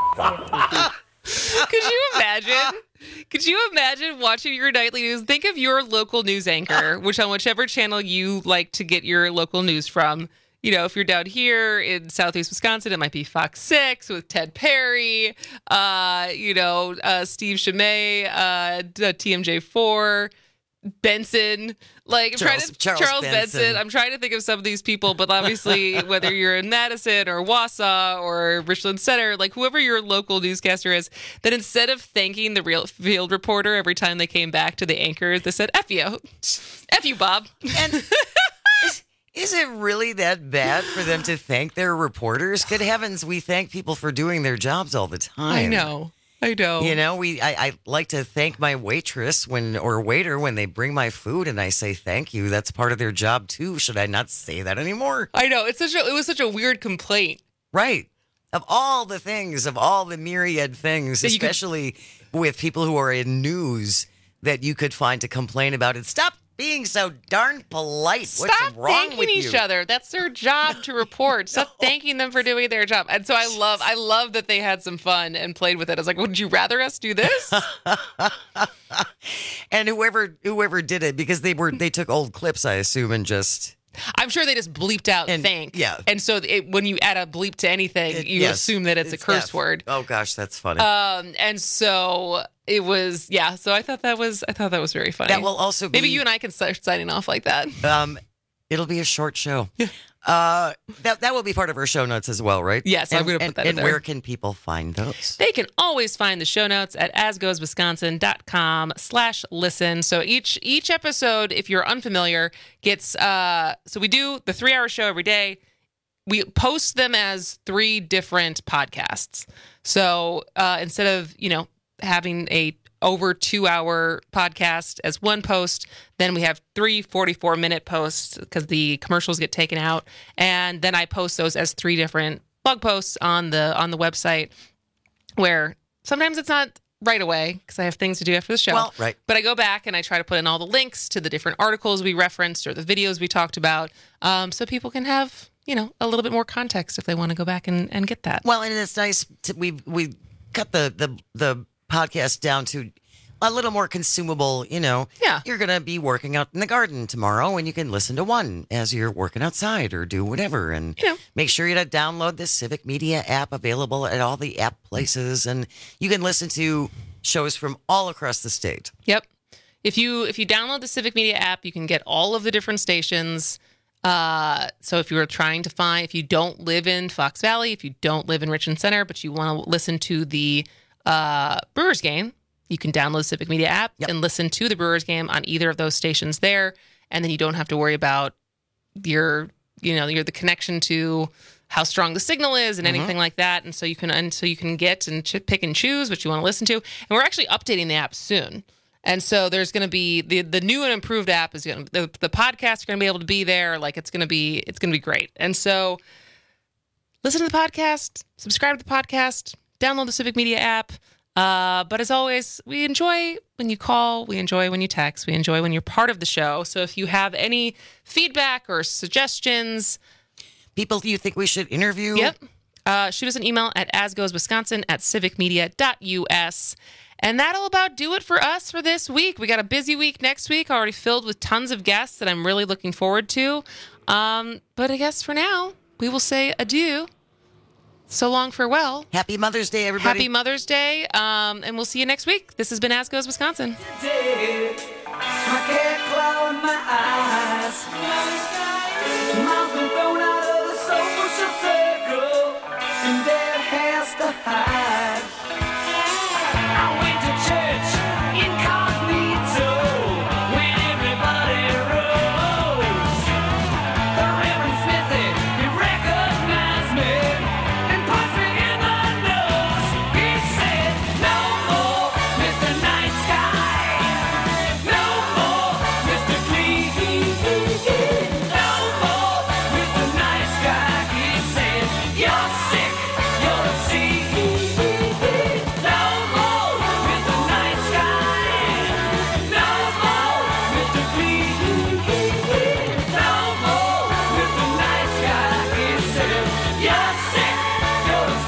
Could you imagine? Could you imagine watching your nightly news? Think of your local news anchor, which on whichever channel you like to get your local news from. You know, if you're down here in Southeast Wisconsin, it might be Fox six with Ted Perry, uh, you know, uh, Steve Chimay, uh, T M J four. Benson, like I'm trying Charles- to Charles Charles Benson. Benson. I'm trying to think of some of these people, but obviously, whether you're in Madison or Wausau or Richland Center, like whoever your local newscaster is, that instead of thanking the real field reporter every time they came back to the anchors, they said "F you, F you, Bob." And is, is it really that bad for them to thank their reporters? Good heavens, we thank people for doing their jobs all the time. I know. I know. You know, we I, I like to thank my waitress when or waiter when they bring my food and I say thank you. That's part of their job too. Should I not say that anymore? I know. It's such a it was such a weird complaint. Right. Of all the things, of all the myriad things, That you could- especially with people who are in news that you could find to complain about it. Stop being so darn polite. Stop What's wrong thanking with each you? other. That's their job to report. Stop thanking them for doing their job. And so I love, I love that they had some fun and played with it. I was like, would you rather us do this? And whoever whoever did it, because they were they took old clips, I assume, and just I'm sure they just bleeped out thank. yeah. And so it, when you add a bleep to anything, It- you yes, assume assume that it's, it's a curse F. word. Oh gosh, that's funny. Um, and so it was, yeah. So I thought that was, I thought that was very funny. That will also maybe be- you and I can start signing off like that. Um, it'll be a short show. Uh, that that will be part of our show notes as well, right? Yes, I'm And- gonna put and- that in And there. where can people find those? They can always find the show notes at asgoeswisconsin.com slash listen. So each each episode, if you're unfamiliar, gets uh so we do the three hour show every day. We post them as three different podcasts. So uh instead of, you know, having a over two hour podcast as one post, then we have three forty-four minute posts because the commercials get taken out. And then I post those as three different blog posts on the on the website, where sometimes it's not right away because I have things to do after the show. Well, right. But I go back and I try to put in all the links to the different articles we referenced or the videos we talked about, um, so people can have, you know, a little bit more context if they want to go back and, and get that. Well, and it's nice to, we we cut the the the podcast down to a little more consumable. You know, yeah, you're gonna be working out in the garden tomorrow, and you can listen to one as you're working outside or do whatever. And you know, make sure you download the Civic Media app, available at all the app places, and you can listen to shows from all across the state. Yep. If you if you download the Civic Media app, you can get all of the different stations. Uh, so if you were trying to find, if you don't live in Fox Valley, if you don't live in Richland Center, but you want to listen to the uh, Brewers game, you can download the Civic Media app Yep. and listen to the Brewers game on either of those stations there. And then you don't have to worry about your, you know, your the connection to how strong the signal is and Mhm. anything like that. And so you can, and so you can get and ch- pick and choose what you want to listen to. And we're actually updating the app soon. And so there's going to be the the new and improved app is going to, the, the podcasts are going to be able to be there. Like it's going to be, it's going to be great. And so listen to the podcast, subscribe to the podcast, download the Civic Media app. Uh, but as always, we enjoy when you call, we enjoy when you text, we enjoy when you're part of the show. So if you have any feedback or suggestions, people you think we should interview, yep, uh, shoot us an email at asgoeswisconsin at civicmedia.us. And that'll about do it for us for this week. We got a busy week next week, already filled with tons of guests that I'm really looking forward to. Um, but I guess for now, we will say adieu. So long, farewell. Happy Mother's Day, everybody. Happy Mother's Day. Um, and we'll see you next week. This has been As Goes Wisconsin. I can't close my eyes. Mom's been thrown out of the social circle, and Dad has to hide. I went to church incognito when everybody rose. The Reverend Smithy, he recognized me and punched me in the nose. He said, "No more, Mister Nice Guy. No more, Mister Clean. No more, Mister Nice Guy." He said, "You're sick, you're a seed. No more, Mister Nice Guy. No more, Mister Clean. No more, Mister Nice Guy." He said, "You're sick, you're a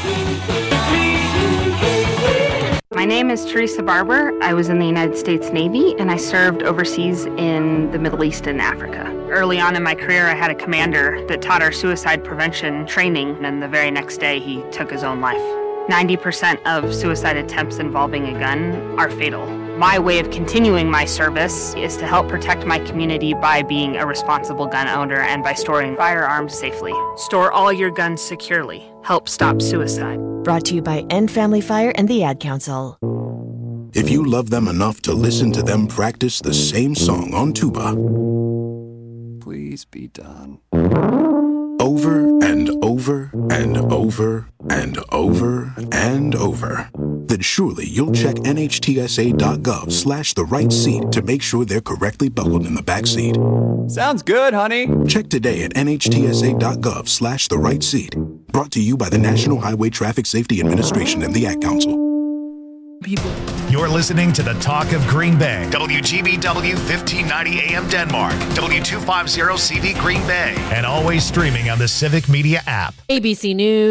seed. My name is Teresa Barber. I was in the United States Navy and I served overseas in the Middle East and Africa. Early on in my career, I had a commander that taught our suicide prevention training, and the very next day he took his own life. ninety percent of suicide attempts involving a gun are fatal. My way of continuing my service is to help protect my community by being a responsible gun owner and by storing firearms safely. Store all your guns securely. Help stop suicide. Brought to you by End Family Fire and the Ad Council. If you love them enough to listen to them practice the same song on tuba, please be done. Over and over and over and over and over, then surely you'll check nhtsa.gov slash the right seat to make sure they're correctly buckled in the back seat. Sounds good, honey. Check today at nhtsa.gov slash the right seat. Brought to you by the National Highway Traffic Safety Administration and the Ad Council. People. You're listening to the Talk of Green Bay. W G B W fifteen ninety A M Denmark. W two fifty C V Green Bay. And always streaming on the Civic Media app. A B C News.